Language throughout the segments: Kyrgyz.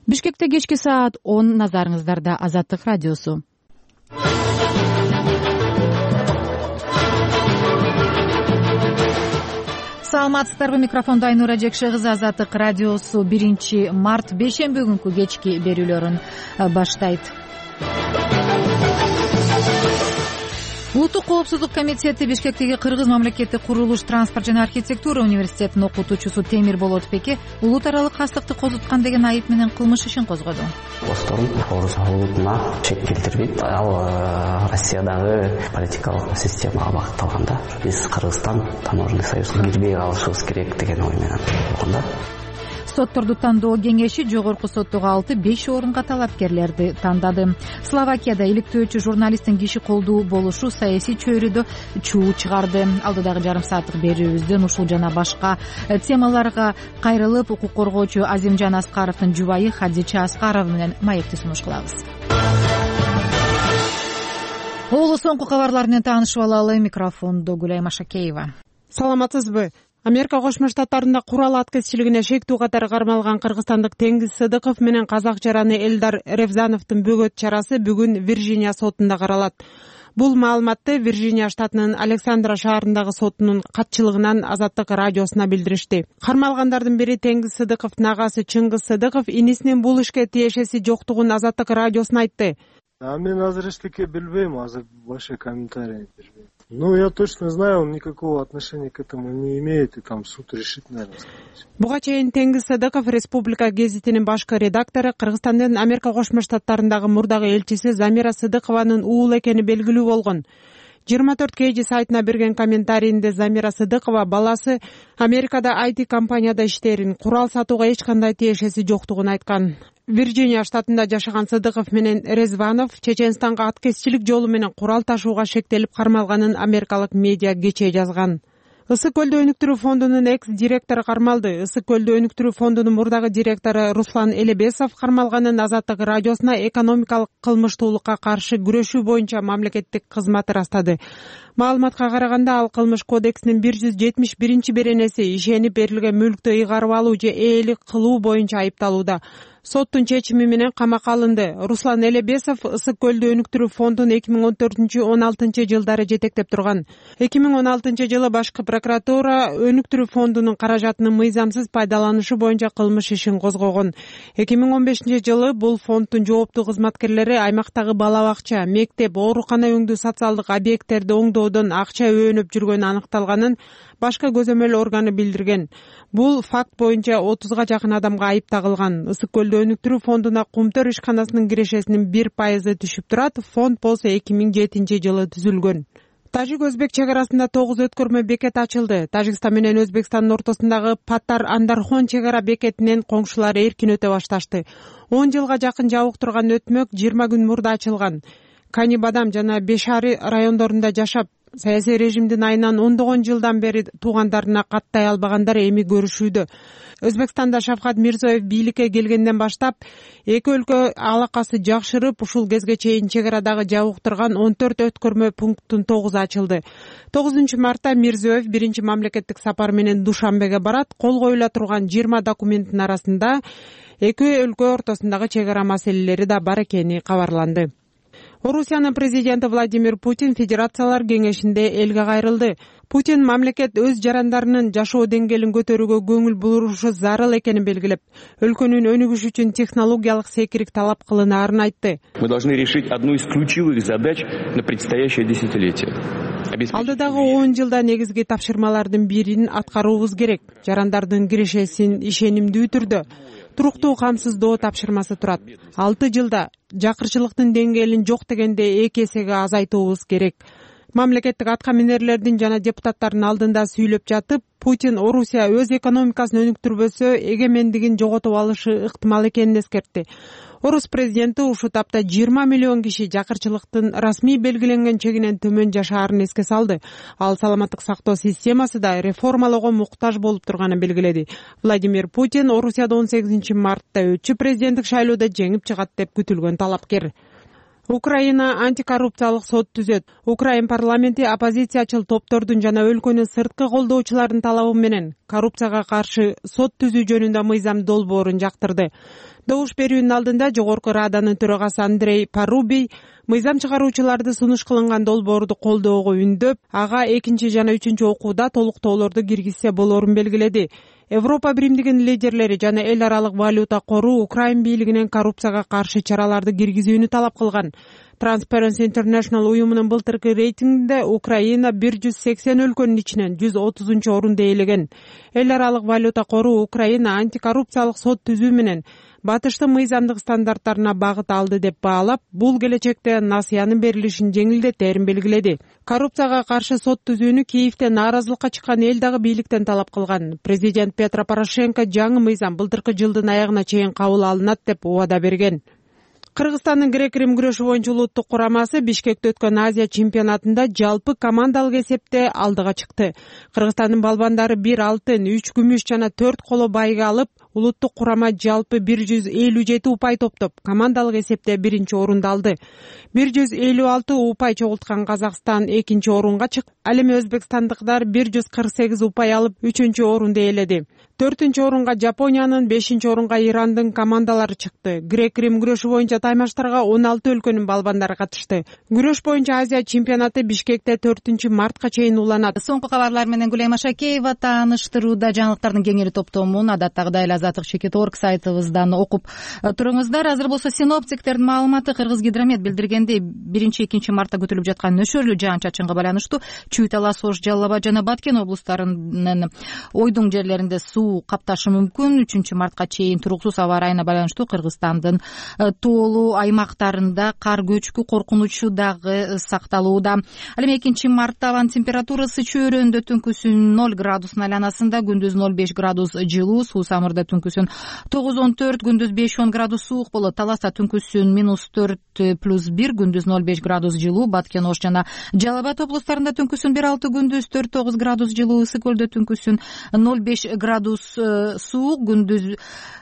Бишкекте кечки саат 10 назарыңыздарда Азаттык радиосу. Саламатсыздарбы, микрофондо Айнура Жекше кызы. Азаттык радиосу 1 март бейшемби күнкү кечки берүүлөрүн баштайт. Улуттук коопсуздук комитети Бишкектеги Кыргыз мамлекеттик курулуш, транспорт жана архитектура университетинин окутуучусу Темир Болотбекке улут аралык кастыкты козуткан деген айып менен кылмыш ишин козгоду. Бостон Орус улутуна чек келтирбейт. Ал Россиядагы политикалык системага багытталганда биз Кыргызстан таможенный союзга кирбей калышыбыз керек деген ой менен болгондо. Сотторду тандоо кеңеши жогорку соттуга 5 орунга талапкерлерди тандады. Словакияда иликтөөчү журналисттин киши колдуу болушу саясий чөйрөдө чуу чыгарды. Алдыдагы жарым сааттык берүүбүздөн ушул жана башка темаларга кайрылып, укук коргоочу Азимжан Аскаровдун жубайы Хадича Аскарова менен маекти сунуш кылабыз. Оолу соңку кабарлар менен таанышып алалы. Микрофондо Гүлай Машакеева. Саламатсызбы? Америка Кошмо Штаттарында курал аткезчилигине шектүү катары кармалган кыргызстандык Теңиз Сыдыков менен казак жараны Элдар Ревзановдун бөгөт чарасы бүгүн Вирджиния сотунда каралат. Бул маалыматты Вирджиния штатынын Александра шаарындагы сотунун катчылыгынан Азаттык радиосуна билдиришти. Кармалгандардын бири Теңиз Сыдыковдун агасы Чыңгыз Сыдыков инисинин бул ишке тиешеси жоктугун Азаттык радиосуна айтты. Мен азыр эчтеке билбейм, азыр больше комментарий бербейм. Я точно знаю, он никакого отношения к этому не имеет, и там суд решит, наверное. Буга чейин Теңиз Сыдыков Республика гезитинин башкы редактору, Кыргызстандын Америка Кошмо Штаттарындагы мурдагы элчиси Замира Сыдыкованын уулу экени белгилүү болгон. 24 KG сайтына берген комментарийинде Замира Сыдыкова баласы Америкада IT компанияда иштерин, курал сатууга эч кандай тиешеси жоктугун айткан. Вирджиния штатында жашаган Сыдыков менен Резванов Чеченстанга аткезчилик жолу менен курал ташууга шектелип кармалганын америкалык медиа кечээ жазган. Ысык көлдү өнүктүрүү фондунун экс-директору кармалды. Ысык көлдү өнүктүрүү фондунун мурдагы директору Руслан Элебесов кармалганын Азаттык радиосуна экономикалык кылмыштуулукка каршы күрөшүү боюнча мамлекеттик кызматы ырастады. Маалыматка караганда ал кылмыш кодексинин 171 беренеси ишенип берилген мүлктү ыйгарып алуу же ээлик кылуу боюнча айыпталууда. Соттун чечими менен камакка алынды. Руслан Элебесов Ысык көлдү өнүктүрүү фондун 2014-16 жылдары жетектеп турган. 2016 жылы башкы прокуратура өнүктүрүү фондунун каражатынын мыйзамсыз пайдаланышы боюнча кылмыш ишин козгогон. 2015 жылы бул фонддун жооптуу кызматкерлери аймактагы бала бакча, мектеп, оорукана өңдүү социалдык объекттерди оңдоодон акча өөнөп жүргөнү аныкталганын башкы көзөмөл органы билдирген. Бул факт боюнча 30га жакын адамга айып тагылган. Ысык көлдү өнүктүрүү фондуна Кумтөр ишканасынын кирешесинин 1% түшүп турат. Фонд болсо 2007 жылы түзүлгөн. Тажик-Өзбек чегарасында 9 өткөрмө бекет ачылды. Тажикстан менен Өзбекстандын ортосундагы Паттар-Андархон чегара бекетинен коңшулар эркин өтө башташты. 10 жылга жакын жабык турган өтмөк 20 күн мурда ачылган. Кани-Бадам жана Бешари райондорунда жашап, саясий режимдин айынан ондогон жылдан бери туугандарына каттай албагандар эми көрүшүүдө. Өзбекстанда Шавкат Мирзиёев бийликке келгенден баштап эки өлкө алакасы жакшырып, ушул кезге чейин чегарадагы жабык турган 14 өткөрмө пункттун 9 ачылды. 9 мартта Мирзиёев биринчи мамлекеттик сапар менен Душанбеге барат. Кол коюла турган 20 документтин арасында эки өлкө ортосундагы чегара маселелери да бар экени кабарланды. Орусиянын президенти Владимир Путин Федерациялар кеңешинде элге кайрылды. Путин мамлекет өз жарандарынын жашоо деңгээлин көтөрүүгө көңүл бурушу зарыл экенин белгилеп, өлкөнүн өнүгүшү үчүн технологиялык секирик талап кылынаарын айтты. Мы должны решить одну из ключевых задач на предстоящее десятилетие. Алдыдагы 10 жылда негизги тапшырмалардын бирин аткаруубуз керек. Жарандардын кирешесин ишенимдүү түрдө туруктуу камсыздоо тапшырмасы турат. 6 жылда жакырчылыктын деңгээлин жок дегенде 2 эсеге азайтуубуз керек. Мамлекеттик аткаминерлердин жана депутаттардын алдында сүйлөп жатып, Путин Орусия өз экономикасын өнүктүрбөсө эгемендигин жоготуп алышы ыктымал экенин эскертти. Орус президенти ушул тапта 20 миллион киши жакырчылыктын расмий белгиленген чегинен төмөн жашаарын эске салды. Ал саламаттык сактоо системасы да реформалоого муктаж болуп турганын белгиледи. Владимир Путин Орусияда 18 мартта өтчү президенттик шайлоодо жеңип чыгат деп күтүлгөн талапкер. Украина антикоррупциялык сот түзөт. Украин парламенти оппозициячыл топтордун жана өлкөнүн сырткы колдоочулардын талабы менен коррупцияга каршы сот түзүү жөнүндө мыйзам долбоорун жактырды. Добуш берүүнүн алдында Жогорку Раданын төрагасы Андрей Парубий мыйзам чыгаруучуларды сунуш кылынган долбоорду колдоого үндөп, ага 2 жана 3 окууда толуктоолорду киргизсе болорун белгиледи. Европа биримдигинин лидерлери жана эл аралык валюта кору Украин бийлигинен коррупцияга каршы чараларды киргизүүнү талап кылган. Transparency International уюмунун былтыркы рейтингинде Украина 180 өлкөнүн ичинен 130-орунда ээлеген. Эл аралык валюта кору Украина антикоррупциялык сот түзүү менен батыштын мыйзамдык стандарттарына багыт алды деп баалап, бул келечекте насыянын берилишин жеңилдетерин белгиледи. Коррупцияга каршы сот түзүүнү Киевде нааразылыкка чыккан эл дагы бийликтен талап кылган. Президент Петро Порошенко жаңы мыйзам былтыркы жылдын аягына чейин кабыл алынат деп убада берген. Кыргызстандын грек-рим күрөшү боюнча улуттук курамасы Бишкекте өткөн Азия чемпионатында жалпы командалык эсепте алдыга чыкты. Кыргызстандын балбандары 1 алтын, 3 күмүш жана 4 коло байга алып, улуттук курама жалпы 157 упай топтоп, командалык эсепте 1-орунду алды. 156 упай чогулткан Казакстан 2-орунга чыкты. Ал эми өзбекстандыктар 148 упай алып 3-орунду ээледи. 4-орунга Жапониянын, 5-орунга Ирандын командалары чыкты. Грек-рим күрөшү боюнча таймаштарга 16 өлкөнүн балбандары катышты. Күрөш боюнча Азия чемпионаты Бишкекте 4-мартка чейин уланат. Соңку кабарлар менен Гүлайым Ашакеева тааныштырууда. Жаңылыктардын кеңири топтомун адаттагыдай Азаттык Чекит.орг сайтыбыздан окуп туруңуздар. Азыр болсо синоптиктердин маалыматы. Кыргызгидромет билдиргендей 1-2 мартта күтүлүп жаткан нөшөрлүү жаан-чачынга байланыштуу Чүй Талас, Ош, Жалал Абад жана Баткен облустарынын ойдуң жерлеринде суу капташы мүмкүн. 3-мартка чейин туруксуз аба ырайына байланыштуу Кыргызстандын тоолуу аймактарында кар көчкү коркунучу дагы сакталууда. Ал эми 2 мартта абанын температурасы чөйрөндө түнкүсүн 0 градустун айланасында, күндүз 0,5 градус жылуу, Суусамырда түнкүсүн 9-14, күндүз 5-10 градус суук болот. Таласта түнкүсүн -4+1, күндүз 0,5 градус жылуу. Баткен, Ош жана Жалал Абад облустарында түнкүсүн 1,6, күндүз 4,9 градус жылуу. Ысык көлдө түнкүсүн 0,5 градус суук, күндүз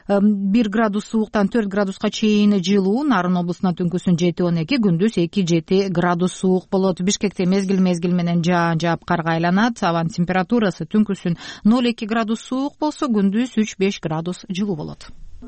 1 градус сууктан 4 градуска чейин жылуу. Нарын облусунда түнкүсүн 7-12, күндүз 2-7 градус суук болот. Бишкекте мезгил менен жаан жаап карга айланат. Абанын температурасы түнкүсүн 0,2 градус суук болсо, күндүз 3-5 градус жылуу болот.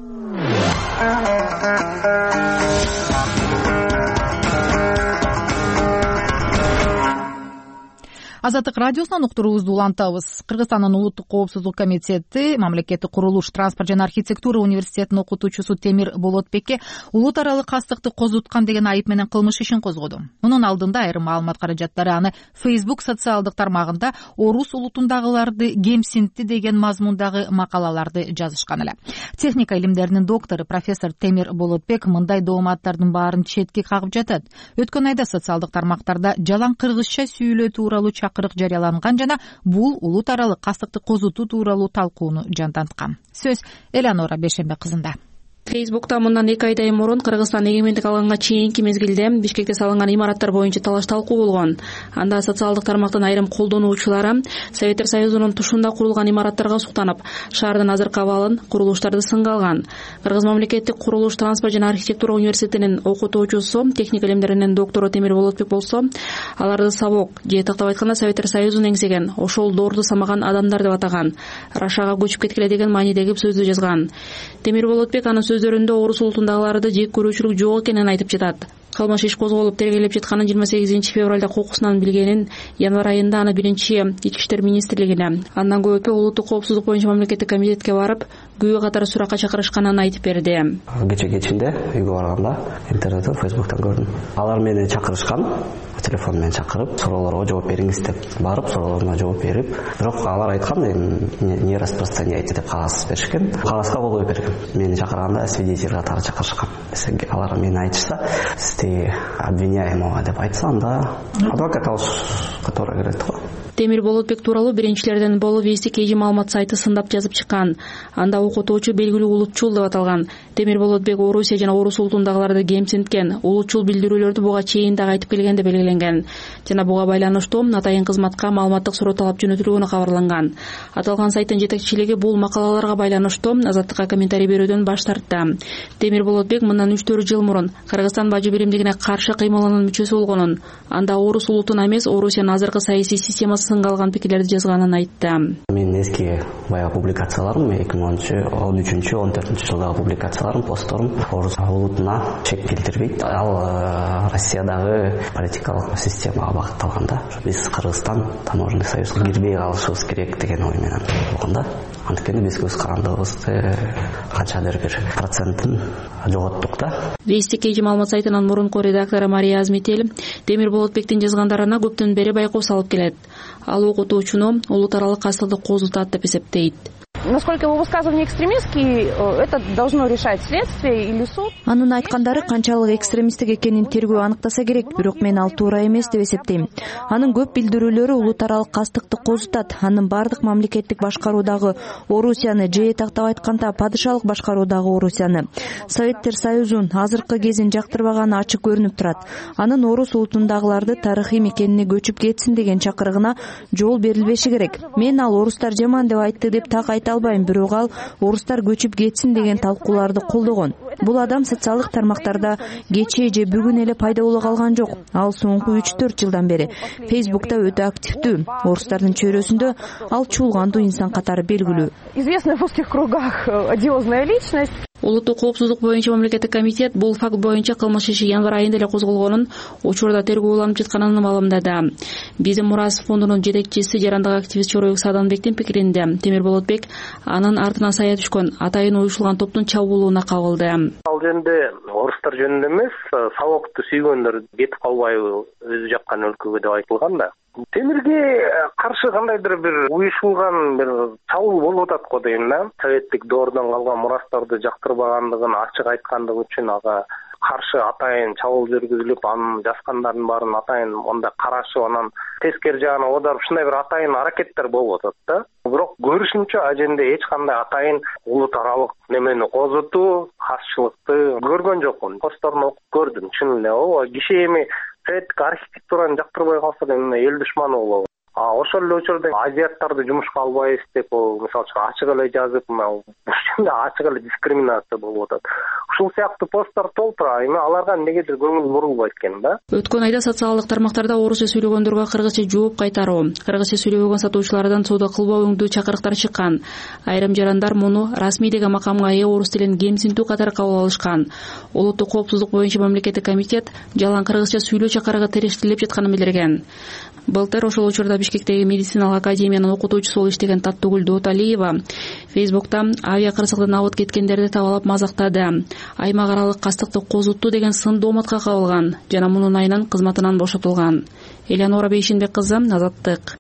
Азаттык радиосунан уктуруубузду улантабыз. Кыргызстандын улуттук коопсуздук комитети мамлекеттик курулуш, транспорт жана архитектура университетинин окутуучусу Темир Болотбекке улут аралык кастыкты козуткан деген айып менен кылмыш ишин козгоду. Мунун алдында айрым маалымат каражаттары аны Facebook социалдык тармагында орус улутундагыларды кемсинтти деген мазмундагы макалаларды жазышкан эле. Техника илимдеринин доктору профессор Темир Болотбек мындай дооматтардын баарын четке кагып жатат. Өткөн айда социалдык тармактарда жалаң кыргызча сүйлөө тууралуу чакырык жарыяланган жана бул улут аралык кастыкты козутуу тууралуу талкууну жанданткан. Сөз Элеонора Бешембе кызында. Фейсбукта мындан 2 айдай мурун Кыргызстан эгемендик алганга чейинки мезгилде Бишкекте салынган имараттар боюнча талаш талкуу болгон. Анда социалдык тармактын айрым колдонуучулары Советтер Союзунун тушунда курулган имараттарга суктанып, шаардын азыркы абалын, курулуштарды сынга алган. Кыргыз мамлекеттик курулуш, транспорт жана архитектура университетинин окутуучусу, техника илимдеринин доктору Темир Болотбек болсо, аларды сабок же тактап айтканда Советтер Союзун эңсеген, ошол доорду самаган адамдар деп атаган, Рашага көчүп кеткиле деген маанидеги сөздү жазган. Темир Болотбек анын сөздөрүндө орус улутундагыларды жек көрүүчүлүк жок экенин айтып жатат. Кылмыш иш козголуп тергелеп жатканын 28 февралда кокусунан билгенин, январь айында аны 1-Ички иштер министрлигине, андан көп өтпөй улуттук коопсуздук боюнча мамлекеттик комитетке барып, күбө катары суракка чакырышканын айтып берди. Кечинде үйгө барганда интернеттен, Фейсбуктан көрдүм. Алар мени чакырышкан, телефон менен чакырып, суроолорго жооп бериңиз деп барып, суроолоруна жооп берип, бирок алар айткан, не распространяйте деп кагаз беришкен. Кагазга кол коюп берген. Мени чакырганда свидетель катары чакырышкан. Алар мени айтышса, сизди обвиняемого деп айтса, анда адвокат алыш катары керек. Темир Болотбек тууралуу биринчилерден болуп Вести KG маалымат сайты сындап жазып чыккан. Анда окутуучу белгилүү улутчул деп аталган. Темир Болотбек Орусия жана Орус улутундагыларды кемсинткен, улутчул билдирүүлөрдү буга чейин дагы айтып келгенде белгиленген жана буга байланыштуу атайын кызматка маалыматтык суроо талап жөнөтүлгөнү кабарланган. Аталган сайттын жетекчилиги бул макалаларга байланыштуу Азаттыкка комментарий берүүдөн баш тартты. Темир Болотбек мындан 3-4 жыл мурун Кыргызстан бажы биримдигине каршы кыймылынын мүчөсү болгонун, анда Орус улутуна эмес, Орусиянын азыркы саясий системасы сынга алган пикирлерди жазганын айтты. Мен эски баягы публикацияларым 2013-14 жылдагы публикацияларым, постторум Орус улутуна чек келтирбейт. Ал Россиядагы политикалык системага багытталган да. Биз Кыргызстан таможенный союзга кирбей калышыбыз керек деген ой менен болгон да. Анткени биз көз карандыгыбызды канчадыр бир процентин жоготтук да. Вести KG маалымат сайтынын мурунку редактору Мария Азметел Темир Болотбектин жазгандарына көптөн бери байкоо салып келет. Ал окутуучуну улут аралык кастыкты козутат деп эсептейт. Насколько его высказывания экстремистские, это должно решать следствие или суд. Анын айткандары канчалык экстремисттик экенин тергөө аныктаса керек, бирок мен ал туура эмес деп эсептейм. Анын көп билдирүүлөрү улут аралык кастыкты козутат. Анын бардык мамлекеттик башкаруудагы Орусияны же тактап айтканда падышалык башкаруудагы Орусияны, Советтер Союзун азыркы кезин жактырбаганы ачык көрүнүп турат. Анын Орус улутундагыларды тарыхый мекенине көчүп кетсин деген чакырыгына жол берилбеши керек. Мен ал орустар жаман деп айтты деп так айта албайм, бирок ал орустар көчүп кетсин деген талкууларды колдогон. Бул адам социалдык тармактарда кечээ же бүгүн эле пайда боло калган жок. Ал соңку 3-4 жылдан бери Facebook'та өтө активдүү. Орустардын чөйрөсүндө ал чуулгандуу инсан катары белгилүү. Известная в узких кругах одиозная личность. Улуттук коопсуздук боюнча мамлекеттик комитет бул факт боюнча кылмыш иши январь айында эле козголгонун, учурда тергөө уланып жатканын маалымдады. Биздин Мурас фондунун жетекчиси жарандык активист Чоройбек Саданбектин пикиринде Темир Болотбек анын артынан сая түшкөн атайын уюшулган топтун чабуулуна кабылды. Ал жерде орустар жөнүндө эмес, сабакты сүйгөндөр кетип калбайбы өзү жаккан өлкөгө деп айтылган да. Темирге каршы кандайдыр бир уюшулган бир чабуул болуп атат го дейм да. Советтик доордон калган мурастарды жактырбагандыгын ачык айткандыгы үчүн ага каршы атайын чабуул жүргүзүлүп, анын жазгандарын баарын атайын монда карашып, анан тескери жагына оодарып, ушундай бир атайын аракеттер болуп атат да. Бирок көрүшүмчө ал жерде эч кандай атайын улут аралык немени козутуу, каршылыкты көргөн жокмун. Посторун окуп көрдүм, чын эле ооба киши эми советтик архитектураны жактырбай калса эл душманы болобу. Ошол эле учурда азиаттарды жумушка албайбыз деп, мисалы үчүн ачык эле жазып, ушундай ачык эле дискриминация болуп атат. Ушул сыяктуу посттор толтура, эми аларга негедир көңүл бурулбайт экен да. Өткөн айда социалдык тармактарда орусча сүйлөгөндөргө кыргызча жооп кайтаруу, кыргызча сүйлөбөгөн сатуучулардан соода кылбооңдуу чакырыктар чыккан. Айрым жарандар муну расмий деген макамга ээ орус тилин кемсинтүү катары кабыл алышкан. Улуттук коопсуздук боюнча мамлекеттик комитет жалаң кыргызча сүйлөө чакырыгы терештирилип жатканын билдирген. Былтыр ошол учурда Бишкектеги медициналык академиянын окутуучусу болуп иштеген Таттыгүл Дооталиева Facebook'та авиа кырсыктан абыт кеткендерди табалап мазактады. Аймак аралык кастыкты козутту деген сын дооматка кабылган жана мунун айынан кызматынан бошотулган. Элеонора Бейшинбек кызы, Азаттык.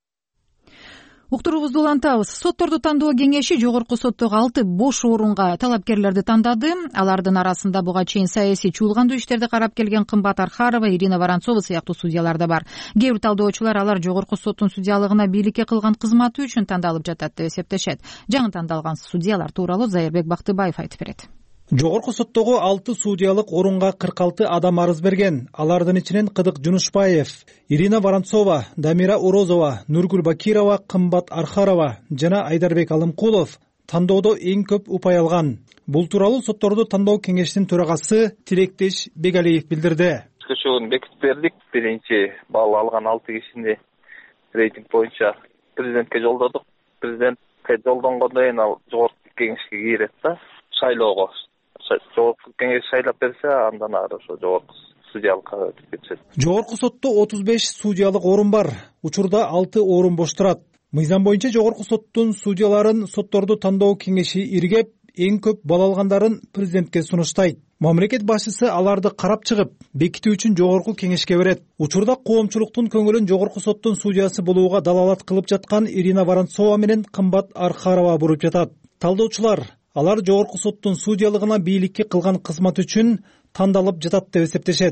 Уктуруубузду улантабыз. Сотторду тандоо кеңеши жогорку соттогу 6 бош орунга талапкерлерди тандады. Алардын арасында буга чейин саясий чуулгандуу иштерди карап келген Кымбат Архарова, Ирина Воронцова сыяктуу судьялар да бар. Кээ бир талдоочулар алар жогорку соттун судьялыгына бийликке кылган кызматы үчүн тандалып жатат деп эсептешет. Жаңы тандалган судьялар тууралуу Зайырбек Бактыбаев айтып берет. Жогорку соттогу 6 судьялык орунга 46 адам арыз берген. Алардын ичинен Кыдык Жунушбаев, Ирина Воронцова, Дамира Урозова, Нургүл Бакирова, Кымбат Архарова жана Айдарбек Алымкулов тандоодо эң көп упай алган. Бул тууралуу сотторду тандоо кеңешинин төрагасы Тилектеш Бегалиев билдирди. Көчөгүн бекитип бердик. Биринчи балл алган 6 кишини рейтинг боюнча президентке жолдодук. Президентке жолдонгондон кийин ал жогорку кеңешке кирет да, шайлоого. Жогорку кеңеш шайлап берсе, андан ары ошо жогорку судьялыкка өтүп кетет. Жогорку сотто 35 судьялык орун бар. Учурда 6 орун бош турат. Мыйзам боюнча жогорку соттун судьяларын сотторду тандоо кеңеши иргеп, эң көп балл алгандарын президентке сунуштайт. Мамлекет башчысы аларды карап чыгып, бекитүү үчүн жогорку кеңешке берет. Учурда коомчулуктун көңүлүн жогорку соттун судьясы болууга далалат кылып жаткан Ирина Воронцова менен Кымбат Архарова буруп жатат. Талдоочулар алар жогорку соттун судьялыгына бийликке кылган кызмат үчүн тандалып жатат деп эсептешет.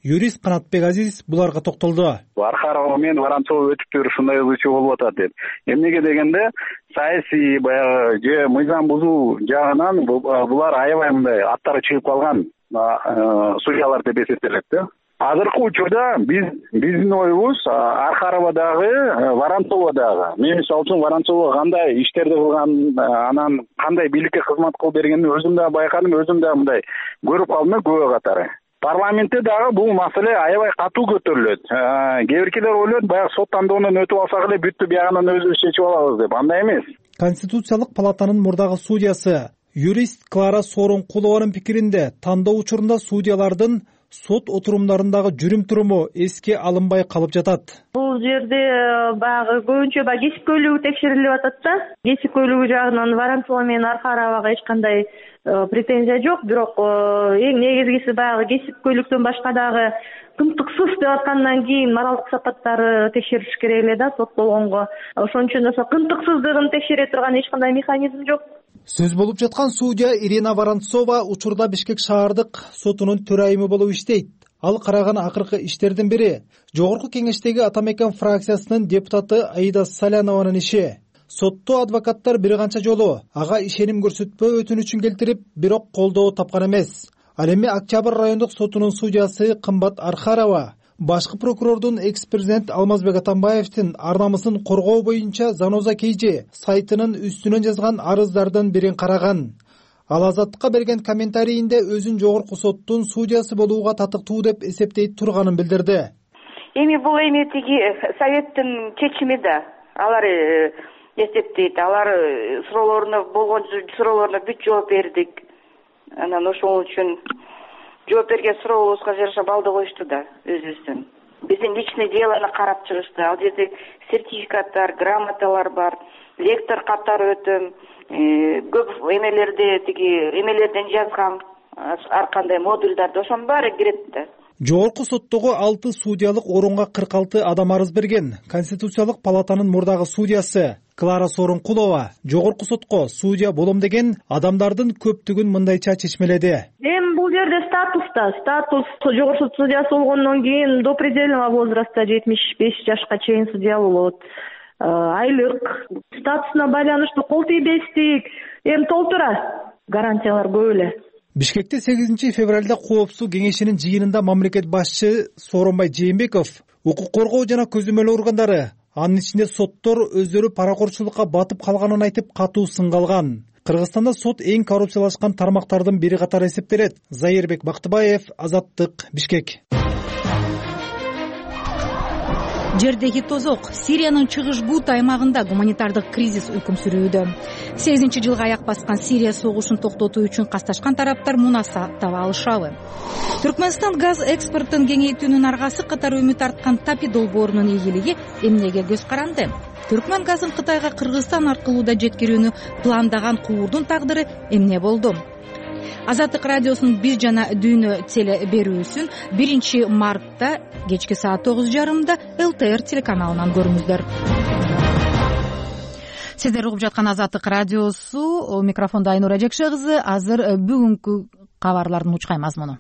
юрист Канатбек Азиз буларга токтолду. Архарова менен Воронцова өтүптөр ушундай ызычуу болуп атат деп. Эмнеге дегенде саясий баягы же мыйзам бузуу жагынан булар аябай мындай аттары чыгып калган судьялар деп эсептелет да. Азыркы учурда биздин оюбуз Архарова дагы, Воронцова дагы. Мен мисалы үчүн Воронцова кандай иштерди кылган, анан кандай бийликке кызмат кылып бергенин өзүм да байкадым, өзүм да мындай көрүп калдым күбө катары. Парламентте дагы бул маселе аябай катуу көтөрүлөт. Кээ биркилер ойлойт, баягы сот тандоонун өтүп алсак эле бүттү, биягынан өзүбүз чечип алабыз деп. Андай эмес. Конституциялык палатанын мурдагы судьясы юрист Клара Сооронкулованын пикиринде тандоо учурунда судьялардын сот отурумдарындагы жүрүм-туруму эске алынбай калып жатат. Бул жерде баягы көбүнчө кесипкөйлүгү текшерилип атат да. Кесипкөйлүгү жагынан Воронцова менен Архаровага эч кандай претензия жок, бирок эң негизгиси баягы кесипкөйлүктөн башка дагы кымтыксыз деп аткандан кийин моралдык сапаттары текшерилиш керек эле да сот болгонго. Ошон үчүн ошо кымтыксыздыгын текшере турган эч кандай механизм жок. Сөз болуп жаткан судья Ирина Воронцова учурда Бишкек шаардык сотунун төрайымы болуп иштейт. Ал караган акыркы иштердин бири Жогорку Кеңештеги Атамекен фракциясынын депутаты Аида Салянованын иши. Сотто адвокаттар бир канча жолу ага ишеним көрсөтпөө өтүнүчүн келтирип, бирок колдоо тапкан эмес. Ал эми Октябрь райондук сотунун судьясы Кымбат Архарова башкы прокурордун экс-президент Алмазбек Атамбаевдин ар намысын коргоо боюнча Заноза Кейжи сайтынын үстүнөн жазган арыздардын бирин караган. Ал Азаттыкка берген комментарийинде өзүн жогорку соттун судьясы болууга татыктуу деп эсептейт турганын билдирди. Бул тиги советтин чечими да. Алар эсептейт. Алар болгон суроолоруна бүт жооп бердик. Анан ошол үчүн жооп берген сурообузга жараша балды коюшту да өзүбүздүн. Биздин личный делону карап чыгышты. Ал жерде сертификаттар, грамоталар бар, лектор катары өтөм, көп эмелерден жазган ар кандай модулдарды, ошонун баары кирет да. Жогорку соттогу 6 судьялык орунга 46 адам арыз берген. Конституциялык палатанын мурдагы судьясы Клара Сооронкулова жогорку сотко судья болом деген адамдардын көптүгүн мындайча чечмеледи. Бул жерде статус жогорку сот судьясы болгондон кийин до предельного возраста 75 жашка чейин судья болот. Айлык, статусуна байланыштуу кол тийбестик, толтура гарантиялар көп эле. Бишкекте 8 февралда Коопсуздук кеңешинин жыйынында мамлекет башчы Сооронбай Жээнбеков укук коргоо жана көзөмөл органдары, анын ичинде соттор өздөрү паракорчулукка батып калганын айтып катуу сынга алган. Кыргызстанда сот эң коррупциялашкан тармактардын бири катары эсептелет. Зайырбек Бактыбаев, Азаттык, Бишкек. Жердеги тозок. Сириянын чыгыш Гута аймагында гуманитардык кризис өкүм сүрүүдө. 8 жылга аяк баскан Сирия согушун токтотуу үчүн касташкан тараптар мунасаат таба алышабы. Түркмөнстан газ экспортун кеңейтүүнүн аргасы катары үмүт арткан Тапи долбоорунун ийгилиги эмнеге көз каранды? Түркмөн газын Кытайга Кыргызстан аркылуу да жеткирүүнү пландаган куурдун тагдыры эмне болду? Азаттык радиосунун бир жана дүйнө теле берүүсүн 1 мартта кечки саат 9:30 ЛТР телеканалынан көрүңүздөр. Сиздер угуп жаткан Азаттык радиосу, микрофондо Айнура Жекше кызы. Азыр бүгүнкү кабарлардын учкай мазмуну.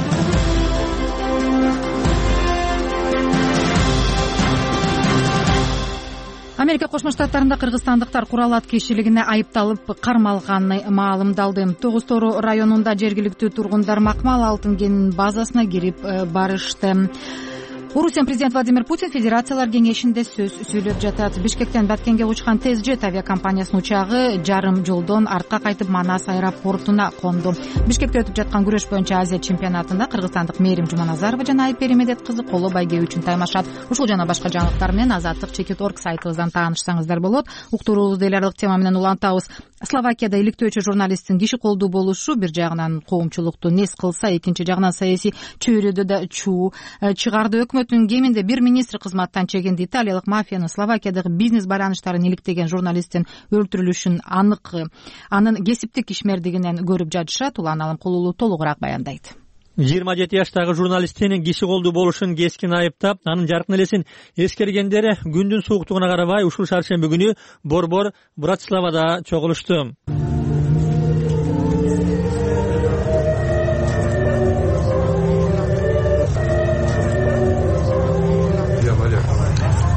Америка Кошмо Штаттарында кыргызстандыктар куралат кишилигине айыпталып кармалганы маалымдалды. Тогуз Тору районунда жергиликтүү тургундар макмал алтын кенинин базасына кирип барышты. Орусия президент Владимир Путин Федерациялар кеңешинде сөз сүйлөп жатат. Бишкектен Баткенге учкан TezJet авиакомпаниясынын учагы жарым жолдон артка кайтып Манас аэропортуна конду. Бишкекте өтүп жаткан күрөш боюнча Азия чемпионатында кыргызстандык Мээрим Жуманазарова жана Айпери Медет кызы коло байге үчүн таймашат. Ушул жана башка жаңылыктар менен Азаттык.org сайтыбыздан таанышсаңыздар болот. Уктуруубузду эл аралык тема менен улантабыз. Словакияда иликтөөчү журналисттин киши колдуу болушу бир жагынан коомчулукту нес кылса, экинчи жагынан саясий чөйрөдө да чуу чыгарды. Өкмөттүн кеминде бир министр кызматтан чегинди. Италиялык мафиянын Словакиядагы бизнес байланыштарын иликтеген журналисттин өлтүрүлүшүн анын кесиптик ишмердигинен көрүп жатышат. Улан Алымкулулу толугураак баяндайт. 27 жаштагы журналисттин киши колдуу болушун кескин айыптап, анын жаркын элесин эскергендери күндүн сууктугуна карабай ушул шаршемби күнү Борбор Братиславада чогулушту.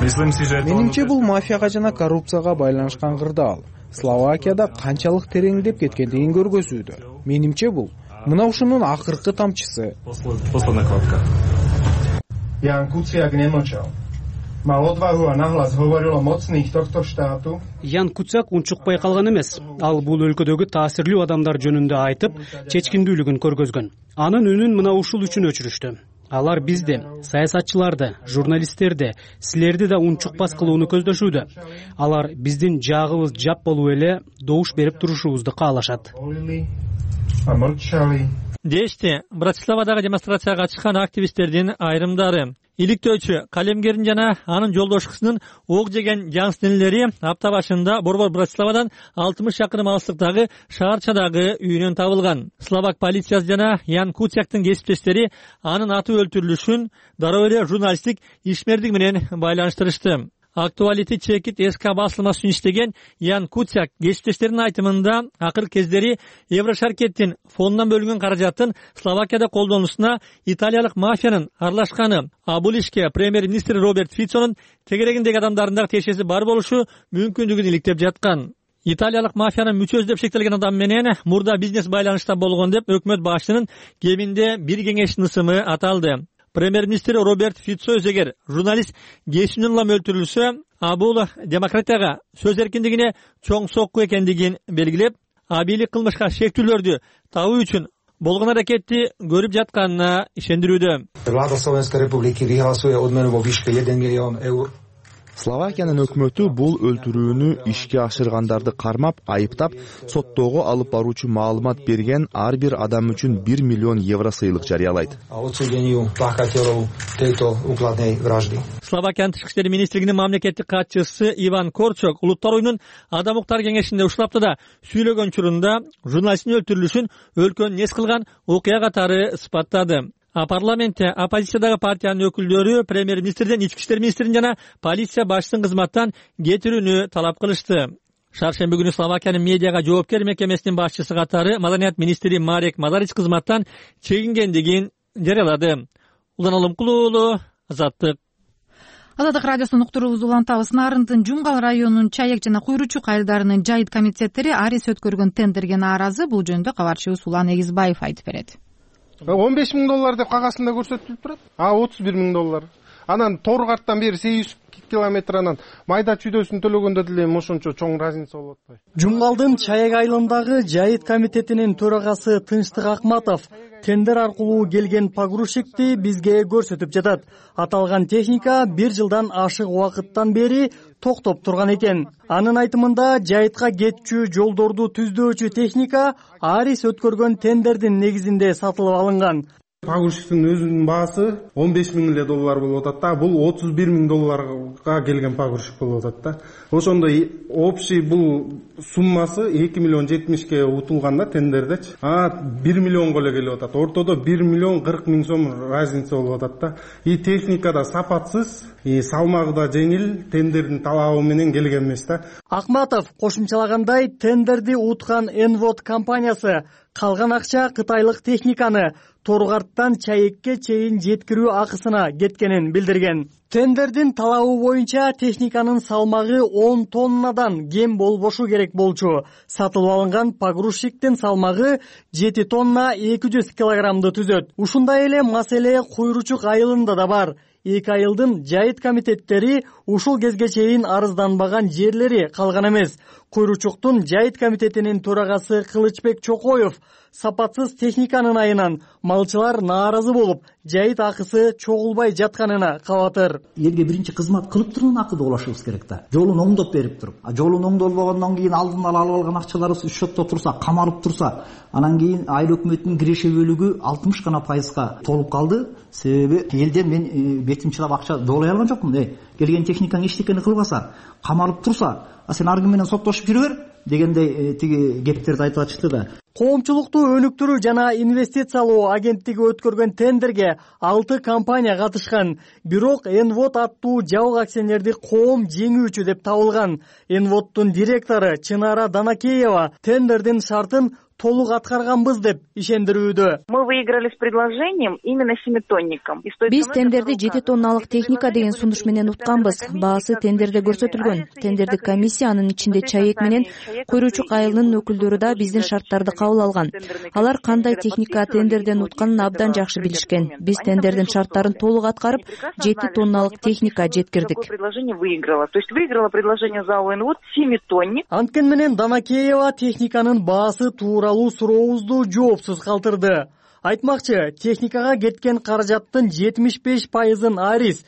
Менимче бул мафияга жана коррупцияга байланышкан кырдаал. Словакияда канчалык тереңдеп кеткендигин көргөзүүдө. Менимче бул мына ушунун акыркы тамчысы. Jan Kuciak nemlčal. Mal odvahu a nahlas hovoril o mocných tohto štátu. Ян Куцак унчукпай калган эмес. Ал бул өлкөдөгү таасирлүү адамдар жөнүндө айтып, чечкиндүүлүгүн көргөзгөн. Анын үнүн мына ушул үчүн өчүрүштү. Алар бизди, саясатчыларды, журналисттерди, силерди да унчукпас кылууну көздөшүүдө. Алар биздин жагыбыз жап болуп эле добуш берип турушубузду каалашат. Дешти Братиславадагы демонстрацияга чыккан активисттердин айрымдары. Иликтөөчү калемгердин жана анын жолдош кызынын ок жеген жаңсы денелери апта башында Борбор Братиславадан 60 чакырым алыстыктагы шаарчадагы үйүнөн табылган. Словак полициясы жана Ян Куцяктын кесиптештери анын атуу өлтүрүлүшүн дароо эле журналисттик ишмердик менен байланыштырышты. Актуалити чекит СК басылмасы үчүн иштеген Ян Куцяк кесиптештеринин айтымында акыркы кездери Еврошаркеттин фондунан бөлүнгөн каражаттын Словакияда колдонуусуна италиялык мафиянын аралашканы, а бул ишке премьер-министр Роберт Фицонун тегерегиндеги адамдарындагы тиешеси бар болушу мүмкүндүгүн иликтеп жаткан. Италиялык мафиянын мүчөсү деп шектелген адам менен мурда бизнес байланышта болгон деп өкмөт башчынын кеминде бир кеңештин ысымы аталды. Премьер-министр Роберт Фицо эгер журналист кесүүнөн улам өлтүрүлсө, бул демократияга, сөз эркиндигине чоң сокку экендигин белгилеп, бийлик кылмышка шектүүлөрдү табуу үчүн болгон аракетти көрүп жатканына ишендирүүдө. Vláda Slovenskej republiky vyhlasuje odmenu vo výške 1 миллион eur. Словакиянын өкмөтү бул өлтүрүүнү ишке ашыргандарды кармап, айыптап, соттоого алып баруучу маалымат берген ар бир адам үчүн 1 миллион евро сыйлык жарыялайт. Словакиянын тышкы иштер министрлигинин мамлекеттик катчысы Иван Корчок улуттар оюнунун адам укуктар кеңешинде ушул сүйлөгөн учурунда журналисттин өлтүрүлүшүн өлкөнүн эс кылган окуя катары сыпаттады. Парламентте оппозициядагы партиянын өкүлдөрү премьер-министрден, ички иштер министрин жана полиция башчысынын кызматтан кетирүүнү талап кылышты. Шаршемби күнү Словакиянын медиага жоопкер мекемесинин башчысы катары маданият министри Марек Мазарич кызматтан чегингендигин жарыялады. Улан Алымкулуу уулу, Азаттык. Азаттык радиосунун уктуруубузду улантабыз. Нарындын Жумгал районунун Чаек жана Куйручук айылдарынын жайыт комитеттери арис өткөргөн тендерге нааразы. Бул жөнүндө кабарчыбыз Улан Эгизбаев айтып берет. $15,000 деп кагасында көрсөтүлүп турат. $31,000. Анан тор карттан бери 800 километр анан майда чүйдөсүн төлөгөндө деле ошончо чоң разница болуп атпайбы? Жумгалдын Чаек айылындагы жайыт комитетинин төрагасы Тынчтык Акматов тендер аркылуу келген погрузчикти бизге көрсөтүп жатат. Аталган техника 1 жылдан ашык убакыттан бери токтоп турган экен. Анын айтымында жайытка кетчү жолдорду түздөөчү техника арис өткөргөн тендердин негизинде сатылып алынган. Погрузчиктин өзүнүн баасы $15,000 болуп атат да. Бул $31,000 келген погрузчик болуп атат да. Ошондо общий бул суммасы 2,70,000 утулган да тендердечи. 1 миллионго эле келип атат. Ортодо 1,40,000 сом разница болуп атат да. Техника да сапатсыз, салмагы да жеңил, тендердин талабы менен келген эмес да. Акматов кошумчалагандай, тендерди уткан Envot компаниясы калган акча кытайлык техниканы Торгарттан Чаекке чейин жеткирүү акысына кеткенин билдирген. Тендердин талабы боюнча техниканын салмагы 10 тоннадан кем болбошу керек болчу. Сатылып алынган погрузчиктин салмагы 7 тонна 200 килограммды түзөт. Ушундай эле маселе Куйручук айылында да бар. Эки айылдын жайыт комитеттери ушул кезге чейин арызданбаган жерлери калган эмес. Куйручуктун жайыт комитетинин төрагасы Кылычбек Чокоев сапатсыз техниканын айынан малчылар нааразы болуп, жайыт акысы чогулбай жатканына кабатыр. Элге биринчи кызмат кылып турган акыды улашыбыз керек да. Жолун оңдоп берип туруп, жолун оңдолбогондон кийин алдын ала алып алган акчаларыбыз счетто турса, камалып турса, анан кийин айыл өкмөтүнүн киреше бөлүгү 60 гана пайызга толуп калды. Себеби элден мен бетим чыдап акча доолой алган жокмун. Келген техникаң эчтекени кылбаса, камалып турса, сен аргы менен соттошуп жүрө бер дегендей тиги кептерди айтып атышты да. Коомчулукту өнүктүрүү жана инвестициялоо агенттиги өткөргөн тендерге 6 компания катышкан. Бирок Envot аттуу жабык акционерди коом жеңүүчү деп табылган. Envot'тун директору Чынара Данакеева тендердин шартын толук аткарганбыз деп ишендирүүдө. Мы выиграли с предложением именно 7-тонником. Биз тендерди 7 тонналык техника деген сунуш менен утканбыз. Баасы тендерде көрсөтүлгөн. Тендердик комиссия, анын ичинде ЧАЭК менен Куйруучук айылынын өкүлдөрү да биздин шарттарды кабыл алган. Алар кандай техника тендерден утканын абдан жакшы билишкен. Биз тендердин шарттарын толук аткарып, 7 тонналык техника жеткирдик. Предложение выиграло. То есть выиграло предложение ЗАО «Инвод» 7-тонник. Анткени менен Данакеева техниканын баасы тууралуу сурообузду жоопсуз калтырды. Айтмакчы, техникага кеткен каражаттын 75%-ын Арис,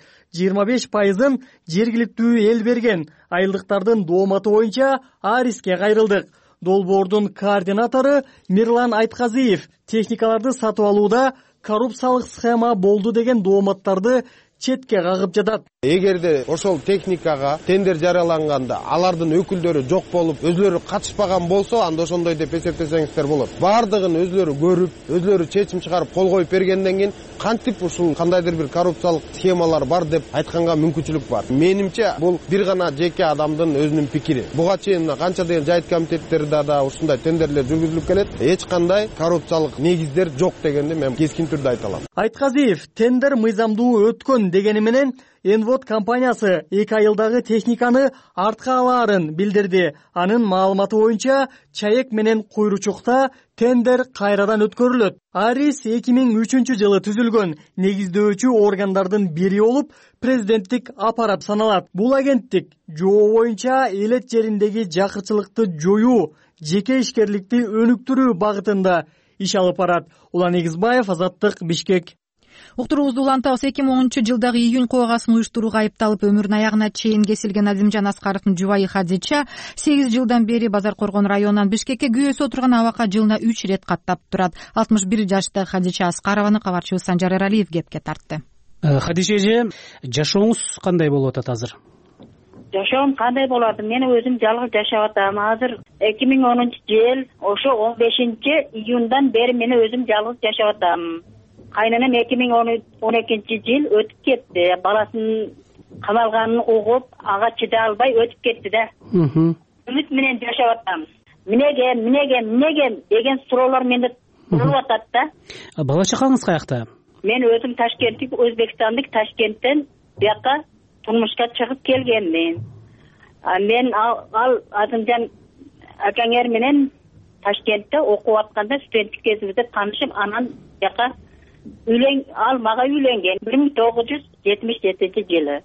25%-ын жергиликтүү эл берген. Айылдыктардын дооматы боюнча Ариске кайрылдык. Долбоордун координатору Мирлан Айтказиев техникаларды сатып алууда коррупциялык схема болду деген дооматтарды четке кагып жатат. Эгерде ошол техникага тендер жарыяланганда алардын өкүлдөрү жок болуп, өзлөрү катышпаган болсо, анда ошондой деп эсептесеңиздер болот. Бардыгын өзлөрү көрүп, өзлөрү чечим чыгарып кол коюп бергенден кийин кантип ушул кандайдыр бир коррупциялык схемалар бар деп айтканга мүмкүнчүлүк бар. Менимче бул бир гана жеке адамдын өзүнүн пикири. Буга чейин канча деген жайыт комитеттерде да ушундай тендерлер жүргүзүлүп келет. Эч кандай коррупциялык негиздер жок дегенди мен кескин түрдө айта алам. Айтказиев тендер мыйзамдуу өткөн дегени менен Энвод компаниясы 2 айылдагы техниканы артка алаарын билдирди. Анын маалыматы боюнча ЧАЭК менен Куйруучукта тендер кайрадан өткөрүлөт. Арис 2003-жылы түзүлгөн негиздөөчү органдардын бири болуп, президенттик аппарат саналат. Бул агенттик жоо боюнча элет жериндеги жакырчылыкты жоюу, жеке ишкерликти өнүктүрүү багытында иш алып барат. Улан Эгизбаев, Азаттык, Бишкек. Уктуруубузду улантабыз. 2010-жылдагы июнь койгасын уюштурууга айыпталып өмүрүнүн аягына чейин кесилген Азимжан Аскаровдун жубайы Хадича 8 жылдан бери Базар Коргон районунан Бишкекке күйөөсү отурган абакка жылына 3 ирет каттап турат. 61 жаштагы Хадича Аскарованы кабарчыбыз Санжар Эралиев кепке тартты. Хадича эже, жашооңуз кандай болуп атат азыр? Жашоом кандай болот? Мен өзүм жалгыз жашап атам. Азыр 2010-жыл ошо 15-июндан бери мен өзүм жалгыз жашап атам. Кайнанам 2012-жыл өтүп кетти. Баласын камалганын угуп, ага чыдай албай өтүп кетти да. Үмүт менен жашап атам. Минеге деген суроолор менде болуп атат да. Бала чакаңыз каякта? Мен өзүм Ташкенттик, Өзбекстандык Ташкенттен бияка турмушка чыгып келгенмин. Мен ал Азимжан акаңер менен Ташкентте окуп атканда студенттик кезибизде таанышып, анан бияка ал мага үйленген 1977-жылы.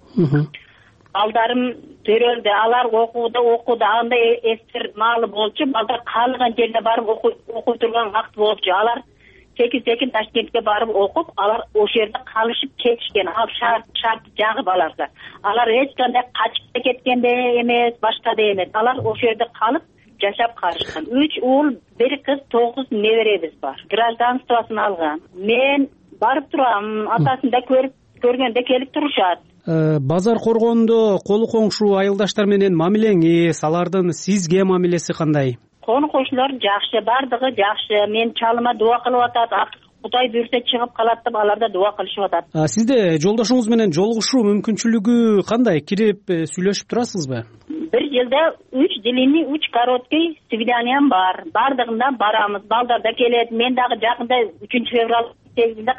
Балдарым төрөлдү, алар окууда андай эстер маалы болчу, балдар каалаган жерде барып окуй турган вакыт болчу. Алар секин Ташкентке барып окуп, алар ошол жерде калышып кетишкен. Ал шарт жагып аларды. Алар эч кандай качып кеткен да эмес, башка да эмес. Алар ошол жерде калып жашап карышкан. 3 уул, 1 кыз, 9 неберебиз бар. Гражданствосын алган. Мен барып турам, атасын да көргөндө келип турушат. Базар Коргондо колу коңшу айылдаштар менен мамилеңиз, алардын сизге мамилеси кандай? Кону коңшулар жакшы, бардыгы жакшы. Мен чалыма дуа кылып атат. Кудай буйрса чыгып калат деп алар да дуа кылышып атат. Сизде жолдошуңуз менен жолугушуу мүмкүнчүлүгү кандай? Кирип сүйлөшүп турасызбы? Bir жылда 3 длинный, 3 короткий свиданиям бар. Бардыгында барамыз. Балдар да келет. Мен дагы жакында 3-февраль сегизинде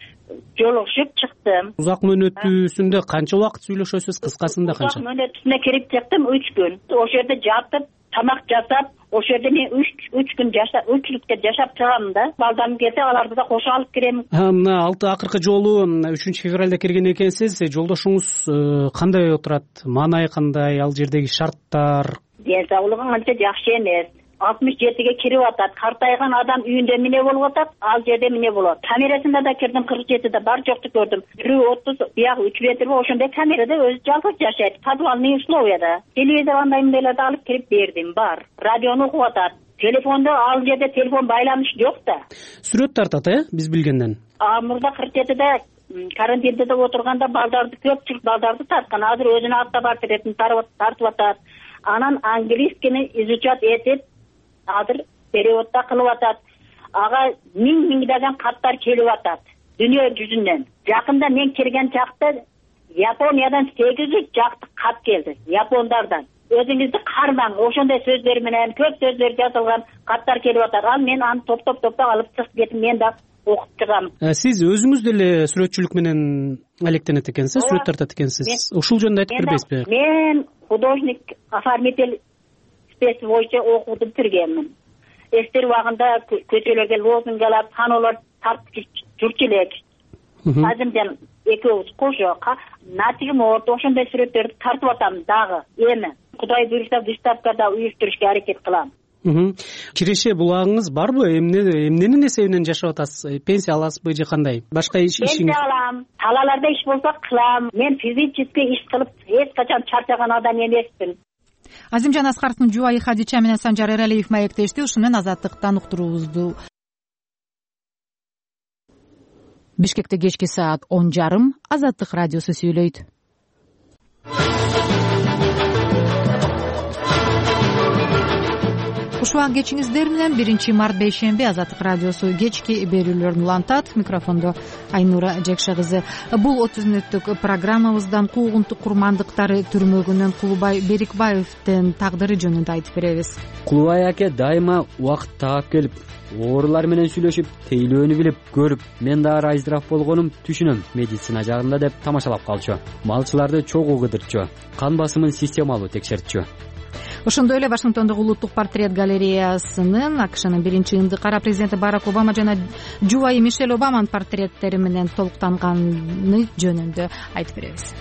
жолугушуп чыктым. Узак мөөнөтүсүндө канча убакыт сүйлөшөсүз, кыскасында канча? Узак мөөнөтүсүнө кирип чыктым 3 күн. Ошол жерде жатып, тамак жасап, ошол жерде мен 3 күн жашап, 3 мүнөткө жашап чыгам да. Балдарым келсе, аларды да кошо алып кирем. Мына акыркы жолу 3-февралда кирген экенсиз. Жолдошуңуз кандай отурат? Маанайы кандай? Ал жердеги шарттар? Ден соолугу анча жакшы эмес. 67-ге кирип атат. Картайган адам үйүндө эмне болуп атат, ал жерде эмне болот. Камерасында да кирдим, 47-де бар жокту көрдүм. 30, биягы 3 метр ошондой камерада өзү жалгыз жашайт. Подвальный условияда. Телевизор андай мындайларды алып кирип бердим, бар. Радиону угуп атат. Телефондо ал жерде телефон байланыш жок да. Сүрөт тартат, биз билгенден. Мурда 47-де карантинде отурганда балдарды көпчүлүк балдарды тарткан. Азыр өзүнүн автопортретин тартып атат. Анан английскийни изучать этип азыр переводта кылып атат. Ага миңдеген каттар келип атат дүйнө жүзүнөн. Жакында мен кирген чакта Япониядан 800 жакты кат келди. Япондардан. өзүңүздү кармаң. Ошондой сөздөр менен көп сөздөр жазылган каттар келип атат. Ал мен аны топтоп алып чыгып кетип мен да окуп турам. Сиз өзүңүз деле сүрөтчүлүк менен алектенет экенсиз, сүрөт тартат экенсиз. Ушул жөнүндө айтып бербейсизби? Мен художник, оформитель спец боюнча окууду бүтүргөнмүн. Эстер убагында көчөлөргө лозунгалар, таноолор тартып жүрчү элек. Азимжан экөөбүз кошо натигим орто ошондой сүрөттөрдү тартып атам дагы. Эми Кудай буйруса выставкада уюштурушка аракет кылам. Киреше булагыңыз барбы? Эмненин эсебинен жашап атасыз? Пенсия аласызбы же кандай? Башка иш? Пенсия алам. Талаларда иш болсо кылам. Мен физически иш кылып эч качан чарчаган адам эмесмин. Азимжан Аскаровдун жубайы Хадича менен Санжар Эралиев маектешти. Ушуну менен Азаттыктан уктуруубузду. Бишкекте кечки саат 10:30 Азаттык радиосу сүйлөйт. Ушуга кечиңиздер менен 1 март бейшемби Азаттык радиосу кечки берүүлөрүн улантат. Микрофондо Айнура Жекше кызы. Бул 30 мүнөттүк программабыздан куугунтук курмандыктары түрмөгүнөн Кулубай Берикбаевдин тагдыры жөнүндө айтып беребиз. Кулубай аке дайыма убакыт таап келип, оорулар менен сүйлөшүп, тейлөөнү билип, көрүп, мен да айздырап болгонум түшүнөм медицина жагында деп тамашалап калчу. Малчыларды чогуу кыдырчу, кан басымын системалуу текшертчү. Ошондой эле Вашингтондогу улуттук портрет галереясынын АКШнын биринчи ындыкара президенти Барак Обама жана жубайы Мишель Обаманын портреттери менен толуктанганы жөнүндө айтып беребиз.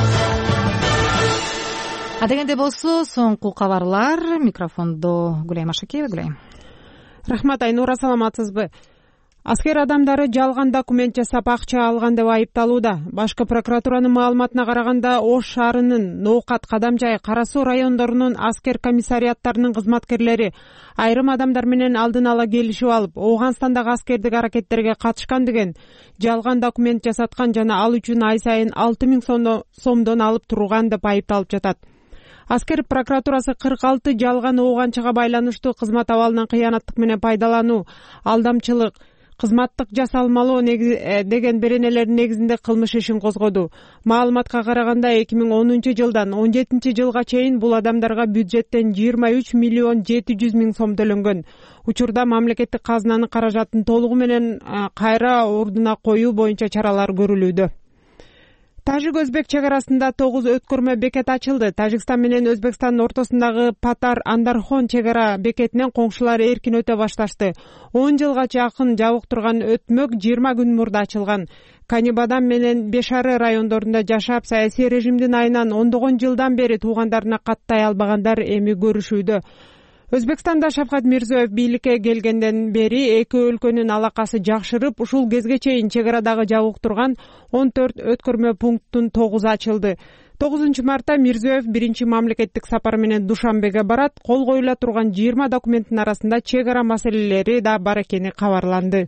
Адегенде болсо соңку кабарлар. Микрофондо Гүлайым Ашакеева. Гүлайым. Рахмат Айнура, саламатсызбы? Аскер адамдары жалган документ жасап акча алган деп айыпталууда. Башкы прокуратуранын маалыматына караганда Ош шаарынын Ноокат, Кадамжай, Кара Суу райондорунун аскер комиссариаттарынын кызматкерлери айрым адамдар менен алдын ала келишип алып, Ооганстандагы аскердик аракеттерге катышкан деген жалган документ жасаткан жана ал үчүн ай сайын 6000 сомдон алып турган деп айыпталып жатат. Аскер прокуратурасы 46 жалган ооганчыга байланыштуу кызмат абалынан кыянаттык менен пайдалануу, алдамчылык, кызматтык жасалмалоо деген беренелердин негизинде кылмыш ишин козгоду. Маалыматка караганда 2010 жылдан 17 жылга чейин бул адамдарга бюджеттен 23 миллион 700 миң сом төлөнгөн. Учурда мамлекеттик казынанын каражатын толугу менен кайра ордуна коюу боюнча чаралар көрүлүүдө. Тажик-Өзбек чек арасында 9 өткөрмө бекет ачылды. Тажикстан менен Өзбекстандын ортосундагы Патар-Андархон чек ара бекетинен коңшулар эркин өтө башташты. 10 жылга жакын жабык турган өтмөк 20 күн мурда ачылган. Канибадан менен Бешары райондорунда жашап, саясий режимдин айынан ондогон жылдан бери туугандарына каттай албагандар эми көрүшүүдө. Өзбекстанда Шавкат Мирзиёев бийликке келгенден бери эки өлкөнүн алакасы жакшырып, ушул кезге чейин чек арадагы жабык турган 14 өткөрмө пункттун 9 ачылды. 9 мартта Мирзиёев биринчи мамлекеттик сапар менен Душанбеге барат. Кол коюла турган 20 документтин арасында чек ара маселелери да бар экени кабарланды.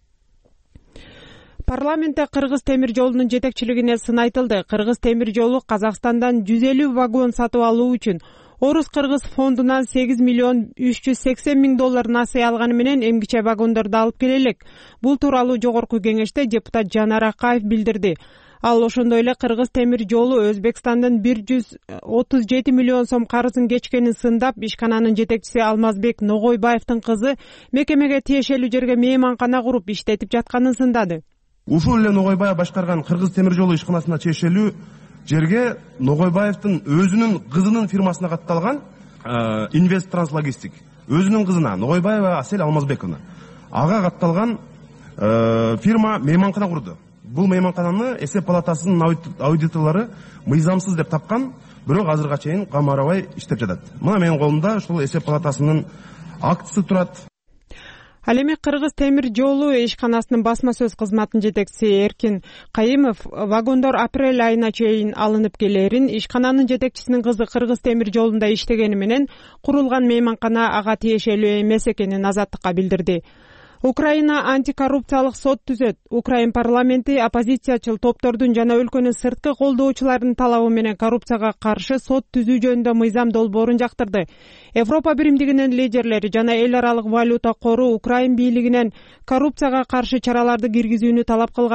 Парламентте Кыргыз темир жолунун жетекчилигине сын айтылды. Кыргыз темир жолу Казакстандан 150 вагон сатып алуу үчүн Орус-Кыргыз фондунан 8 миллион 380 миң доллар насыя алганы менен эмгиче вагондорду алып келелек. Бул тууралуу жогорку кеңеште депутат Жанар Акаев билдирди. Ал ошондой эле Кыргыз темир жолу Өзбекстандын 137 миллион сом карызын кечкенин сындап, ишкананын жетекчиси Алмазбек Ногойбаевдин кызы мекемеге тиешелүү жерге мейманкана куруп иштетип жатканын сындады. Ушул эле Ногойбаев башкарган Кыргыз темир жолу ишканасына тиешелүү жерге Ногойбаевдин өзүнүн кызынын фирмасына катталган Инвест Транслогистик, өзүнүн кызына Ногойбаева Асель Алмазбековна ага катталган фирма мейманкана курду. Бул мейманкананы эсеп палатасынын аудиторлору мыйзамсыз деп тапкан, бирок азырга чейин камарабай иштеп жатат. Мына менин колумда ушул эсеп палатасынын актысы турат. Ал эми Кыргыз темир жолу ишканасынын басма сөз кызматынын жетекчиси Эркин Кайымов вагондор апрель айына чейин алынып келерин, ишкананын жетекчисинин кызы Кыргыз темир жолунда иштегени менен курулган мейманкана ага тиешелүү эмес экенин Азаттыкка билдирди. Украина антикоррупциялык сот түзөт. Украин парламенти оппозициячыл топтордун жана өлкөнүн сырткы колдоочуларынын талабы менен коррупцияга каршы сот түзүү жөнүндө мыйзам долбоорун жактырды. Европа биримдигинин лидерлери жана эл аралык валюта кору Украин бийлигинен коррупцияга каршы чараларды киргизүүнү талап кылган.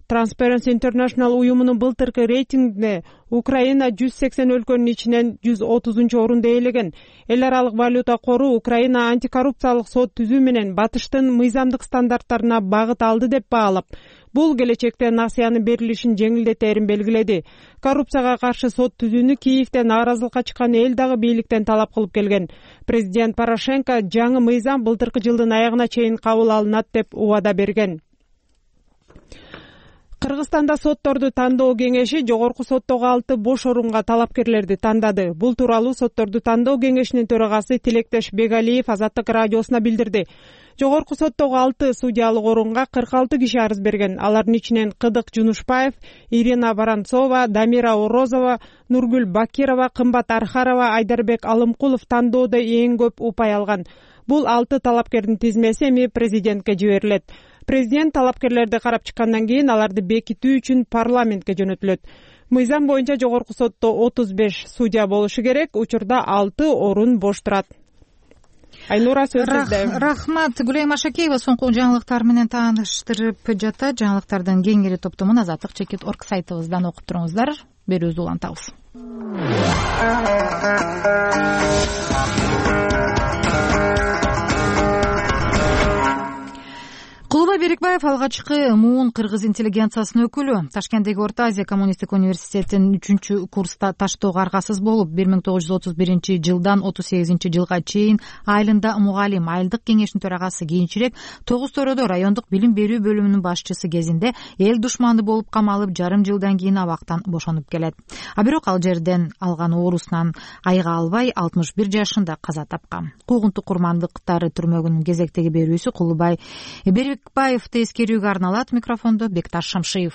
Transparency International уюмунун былтыркы рейтингинде Украина 180 өлкөнүн ичинен 130-орунду ээлеген. Эл аралык валюта кору Украина антикоррупциялык сот түзүү менен батыштын мыйзамдык стандарттарына багыт алды деп баалап, бул келечекте насыянын берилишин жеңилдетерин белгиледи. Коррупцияга каршы сот түзүүнү Киевде нааразылыкка чыккан эл дагы бийликтен талап кылып келген. Президент Порошенко жаңы мыйзам былтыркы жылдын аягына чейин кабыл алынат деп убада берген. Кыргызстанда сотторду тандоо кеңеши жогорку соттогу 6 бош орунга талапкерлерди тандады. Бул тууралуу сотторду тандоо кеңешинин төрагасы Тилектеш Бегалиев Азаттык радиосуна билдирди. Жогорку соттогу 6 судьялык орунга 46 киши арыз берген. Алардын ичинен Кыдык Жунушбаев, Ирина Воронцова, Дамира Орозова, Нургүл Бакирова, Кымбат Архарова, Айдарбек Алымкулов тандоодо эң көп упай алган. Бул 6 талапкердин тизмеси эми президентке жиберилет. Президент талапкерлерди карап чыккандан кийин аларды бекитүү үчүн парламентке жөнөтүлөт. Мыйзам боюнча жогорку сотто 35 судья болушу керек, учурда 6 орун бош турат. Айнура сөз сизде. Рахмат. Гүлайым Ашакеева соңку жаңылыктар менен тааныштырып жатат. Жаңылыктардын кеңири топтомун Азаттык чекит орг сайтыбыздан окуп туруңуздар. Берүүбүздү улантабыз. Кулубай Берикбаев алгачкы муун кыргыз интеллигенциясынын өкүлү. Ташкенттеги Орто Азия коммунисттик университетинин 3-курста таштоого аргасыз болуп, 1931-жылдан 38-жылга чейин айылында мугалим, айылдык кеңештин төрагасы, кийинчерээк Тогуз-Тородо райондук билим берүү бөлүмүнүн башчысы кезинде эл душманы болуп камалып, жарым жылдан кийин абактан бошонуп келет. А бирок ал жерден алган оорусунан айыга албай 61 жашында каза тапкан. Куугунтук курмандыктары түрмөгүнүн кезектеги берүүсү Кулубай Берикбаевди эскерүүгө арналат. Микрофондо Бекташ Шамшиев.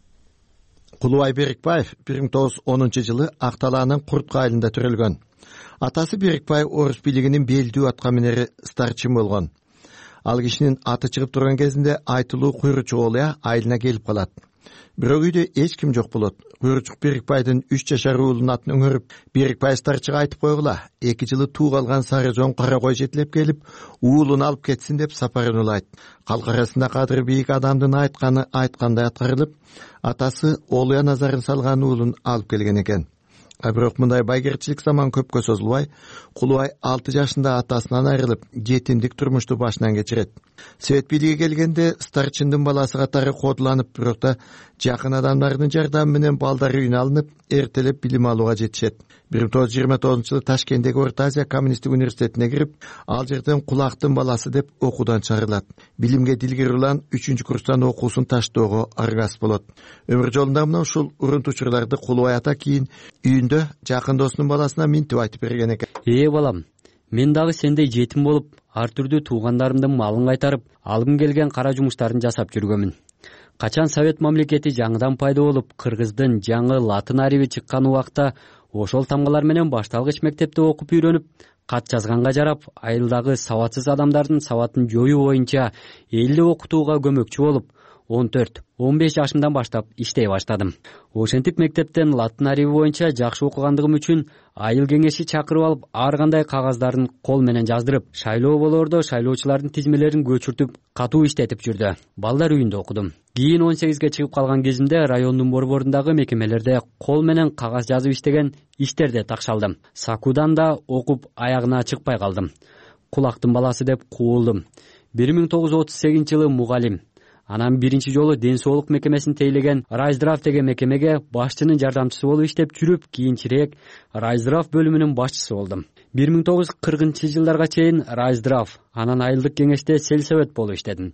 Кулубай Берикбаев 1910-жылы Акталаанын Куртка айылында төрөлгөн. Атасы Берикбаев орус бийлигинин белдүү аткаминери старчин болгон. Ал кишинин аты чыгып турган кезинде айтылуу куйручук олуя айылына келип калат. Бирок үйдө эч ким жок болот. Куйручук Берикбайдын 3 жашар уулунун атын өңөрүп, Берикбай старчыга айтып койгула, 2 жылы туу калган сары жон кара кой жетилеп келип, уулун алып кетсин деп сапарын улайт. Калк арасында кадыр бийик адамдын айтканы айткандай аткарылып, атасы олуя назарын салган уулун алып келген экен. Бирок мындай байгерчилик заман көпкө созулбай, Кулубай 6 жашында атасынан айрылып, жетимдик турмушту башынан кечирет. Совет бийлиги келгенде старчындын баласы катары кодуланып, бирок да жакын адамдарынын жардамы менен балдары үйүнө алынып, эртелеп билим алууга жетишет. 1929-жылы Ташкенттеги Орто Азия коммунисттик университетине кирип, ал жерден Кулактын баласы деп окуудан чыгарылат. Билимге дилгир улан 3-курстан окуусун таштоого аргасыз болот. Өмүр жолунда мына ушул урунтучурларды Кулубай ата кийин үйүндө жакын досунун баласына минтип айтып берген экен. Балам, мен дагы сендей жетим болуп, ар түрдүү туугандарымдын малын кайтарып, алгым келген кара жумуштарын жасап жүргөмүн. Качан Совет мамлекети жаңыдан пайда болуп, кыргыздын жаңы латын ариби чыккан убакта ошол тамгалар менен башталгыч мектепте окуп үйрөнүп, кат жазганга жарап, айылдагы сабатсыз адамдардын сабатын жоюу боюнча элди окутууга көмөкчү болуп, 14-15 жашымдан баштап иштей баштадым. Ошентип мектептен латын ариби боюнча жакшы окугандыгым үчүн айыл кеңеши чакырып алып, ар кандай кагаздарын кол менен жаздырып, шайлоо болоордо шайлоочулардын тизмелерин көчүртүп, катуу иштетип жүрдү. Балдар үйүндө окудум. Кийин 18ге чыгып калган кезимде райондун борборундагы мекемелерде кол менен кагаз жазып иштеген иштерде такшалдым. Сакудан да окуп аягына чыкпай калдым. Кулактын баласы деп куулдум. 1938-жылы мугалим. Анан биринчи жолу ден соолук мекемесин тейлеген Райздрав деген мекемеге башчынын жардамчысы болуп иштеп жүрүп, кийинчерээк Райздрав бөлүмүнүн башчысы болдум. 1940-жылдарга чейин Райздрав, анан айылдык кеңеште сельсовет болуп иштедим.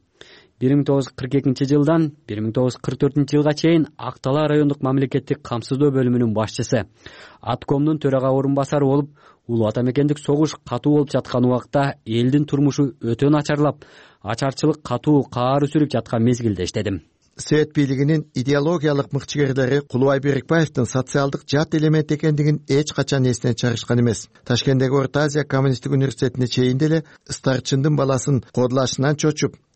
1942-жылдан 1944-жылга чейин Актала райондук мамлекеттик камсыздоо бөлүмүнүн башчысы, аткомдун төрага орун басары болуп, Улуу Ата мекендик согуш катуу болуп жаткан убакта элдин турмушу өтө начарлап, ачарчылык катуу каары сүрүп жаткан мезгилде иштедим. Совет бийлигинин идеологиялык мыкчыгерлери Кулубай Берикбаевдин социалдык жат элемент экендигин эч качан эстен чыгарышкан эмес. Ташкенттеги Орто Азия коммунисттик университетине чейин деле старчындын баласын кодулашынан чочуп,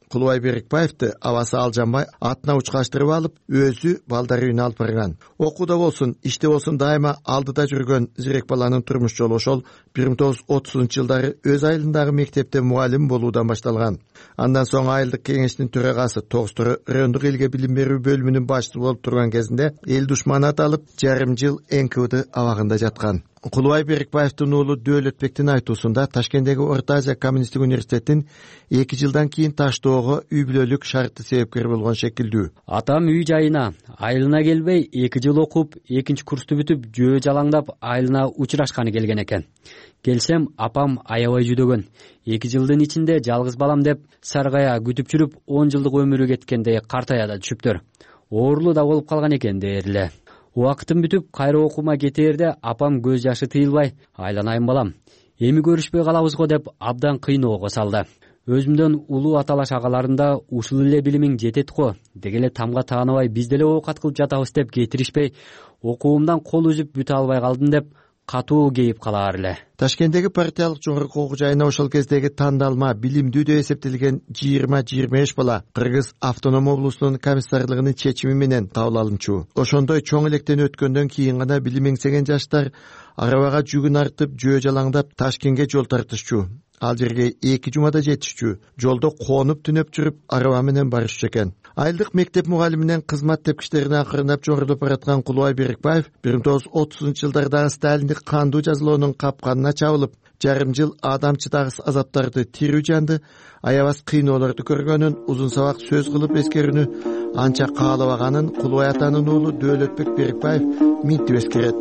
Кулубай Берикбаевди абасы Алжанбай атына учкаштырып алып, өзү балдары үйүнө алып барган. Окууда болсун, иште болсун дайыма алдыда жүргөн зирек баланын турмуш жолу ошол 1930-жылдары өз айылындагы мектепте мугалим болуудан башталган. Андан соң айылдык кеңештин төрагасы Тогуз райондук элге билим берүү бөлүмүнүн башчысы болуп турган кезинде эл душманы аталып, жарым жыл НКВД абагында жаткан. Кулубай Берикбаевдин уулу Дөөлөтбектин айтуусунда Ташкенттеги Орто Азия коммунисттик университетин 2 жылдан кийин таштоого үй бүлөлүк шартты себепкер болгон шекилдүү. Атам үй жайына айылына келбей 2 жыл окуп, 2 курсту бүтүп, жөө жалаңдап айылына учурашканы келген экен. Келсем, апам аябай жүдөгөн. 2 жылдын ичинде жалгыз балам деп саргая күтүп жүрүп, 10 жылдык өмүрү кеткенде картая да түшүптөр. Оорулуу да болуп калган экен дээрле. Убактым бүтүп, кайра окуума кетээрде апам көз жашы тыйылбай, айланайын балам, эми көрүшпөй калабыз го деп абдан кыйноого салды. Өзүмдөн улуу аталаш агаларында ушул эле билимиң жетет го, дегеле тамга тааныбай биз деле оокат кылып жатабыз деп кетиришпей, окуумдан кол үзүп бүтө албай калдым деп катуу кейип калаар эле. Ташкенттеги партиялык жогорку окуу жайына ошол кездеги тандалма билимдүү деп эсептелген 20-25 бала Кыргыз автоном облусунун комиссарлыгынын чечими менен кабыл алынчу. Ошондой чоң электен өткөндөн кийин гана билим эңсеген жаштар арабага жүгүн артып, жөө жалаңдап Ташкентке жол тартышчу. Ал жерге 2 жумада жетишчү. Жолдо коонуп түнөп жүрүп араба менен барышчу экен. Айылдык мектеп мугалиминен кызмат тепкичтерине акырындап жогорулуп бараткан Кулубай Берикбаев 1930-жылдардагы Сталиндик кандуу жазалоонун капканына чабылып, жарым жыл адамчытагыс азаптарды тирүү жанды, аябас кыйноолорду көргөнүн узун сабак сөз кылып эскерүүнү анча каалабаганын Кулубай атанын уулу Дөөлөтбек Берикбаев минтип эскерет.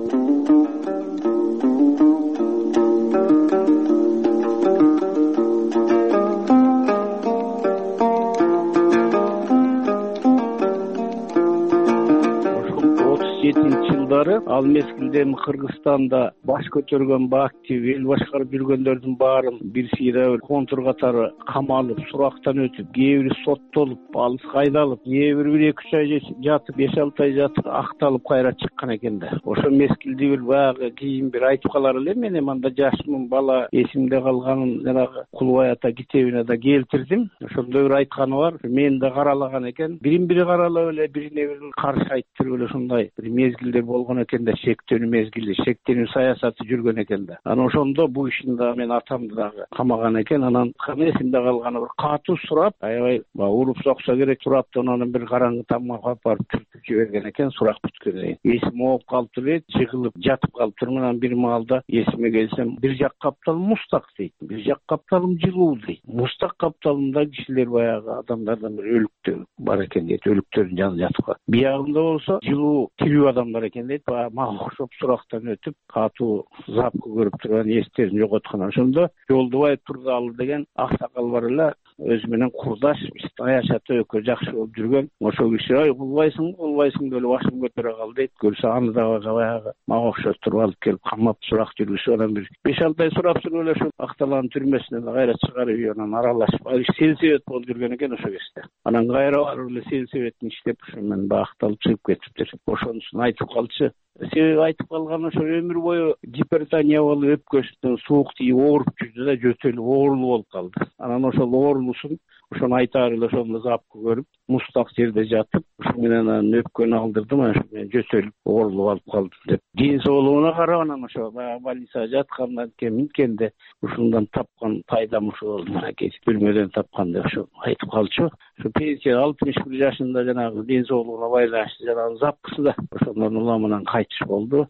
Ал мезгилде Кыргызстанда баш көтөргөн актив эл башкарып жүргөндөрдүн баарын бир сыйра контур катары камалып, сурактан өтүп, кээ бири соттолуп, алыска айдалып, кээ бири 1-2 ай жатып, 5-6 ай жатып, акталып кайра чыккан экен да. Ошол мезгилде бир баягы кийин бир айтып калар эле, мен эми анда жашмын, бала эсимде калганын жанагы Кулубай ата китебине да келтирдим. Ошондой бир айтканы бар. Мен да каралаган экен. Бирин-бири каралап эле, бирине бири каршы айтып эле ошондой бир мезгилдер болгон экен да, шектенүү мезгили, шектенүү саясаты жүргөн экен да. Анан ошондо бул ишин да мен атамды дагы камаган экен. Анан эсимде калганы бир катуу сурап, аябай уруп соксо керек сураптан анан бир караңгы тамга барып түртүп жиберген экен, сурак бүткөндөн кийин. Эсим ооп калыптыр эле, жыгылып жатып калыптырмын. Анан бир маалда эсиме келсем, бир жак капталым мустак дейт, бир жак капталым жылуу дейт. Мустак капталымда кишилер баягы адамдардан бир өлүктөр бар экен дейт, өлүктөрдүн жанында жатып калат. Биягында болсо жылуу тирүү адамдар экен дейт. Мага окшоп сурактан өтүп, катуу запкы көрүп турган, эстерин жоготкон. Ошондо Жолдубай Турдалы деген аксакал бар эле, өзү менен курдаш, аячаты экөө жакшы болуп жүргөн. Ошол киши ай кулбайсың деле башын көтөрө кал дейт. Көрсө аны да баягы мага окшоп туруп алып келип камап сурак жүргүзүп, анан бир 5-6 ай сурап туруп эле ошол Акталаанын түрмөсүнөн кайра чыгарып, анан аралашып, сельсовет болуп жүргөн экен ошол кезде. Анан кайра барып эле сельсоветтин иштеп, ошо менен акталып чыгып кетиптир. Ошонусун айтып калчы. Себеби айтып калган ошо өмүр бою гипертония болуп, өпкөсүнөн суук тийип ооруп жүрдү да, жөтөлүп оорулуу болуп калды. Анан ошол оорулуусун ошону айтаар эле ошондо запкы көрүп, мустак жерде жатып, ошо менен анан өпкөнү алдырдым, ошо менен жөтөлүп оорулуу болуп калдым деп. Ден соолугуна карап анан ошо больницага жаткандан кийин ушундан тапкан пайдам ушул болду, мынакей түрмөдөн тапкан деп ошо айтып калчу. Ошо пенсия 61 жашында жанагы ден соолугуна байланыштуу жанагы запкысы да ошондон уламынан кайтыш болду.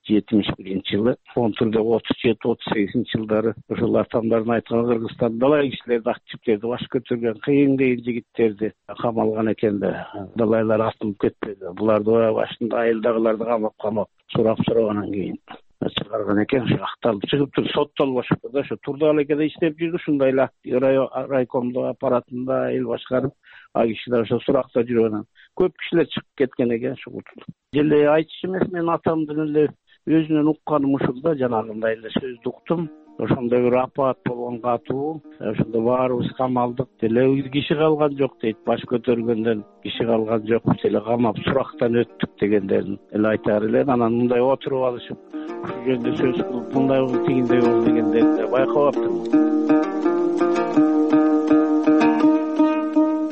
71-жылы, контурда 37-38 жылдары ошол атамдардын айткан Кыргызстан далай кишилерди, активдерди баш көтөргөн кыйын жигиттерди камалган экен да. Далайлар атылып кетпеди. Буларды башында айылдагыларды камап сурап-сурагандан кийин чыгарган экен. Ошо акталып чыгыптыр, соттолуп ошол да, ошо Турдалы экеде иштеп жүрдү, ушундай эле райкомдо аппаратында эл башкарып, а кишилер ошо суракта жүргөн. Көп кишилер чыгып кеткен экен ошо. Деле айтчу эмес, мен атамдын эле өзүнөн укканым ушул да, жанагындай эле сөздү уктум. Ошондой бир апат болгон катуу, ошондо баарыбыз камалдык деле, киши калган жок дейт, баш көтөргөндөн киши калган жок, деле камап сурактан өттүк дегендерин эле айтаар эле. Анан мындай отуруп алышып, ушул жөнүндө сөз кылып, мындай болду, тигиндей болду дегендерди байкап аптырмын.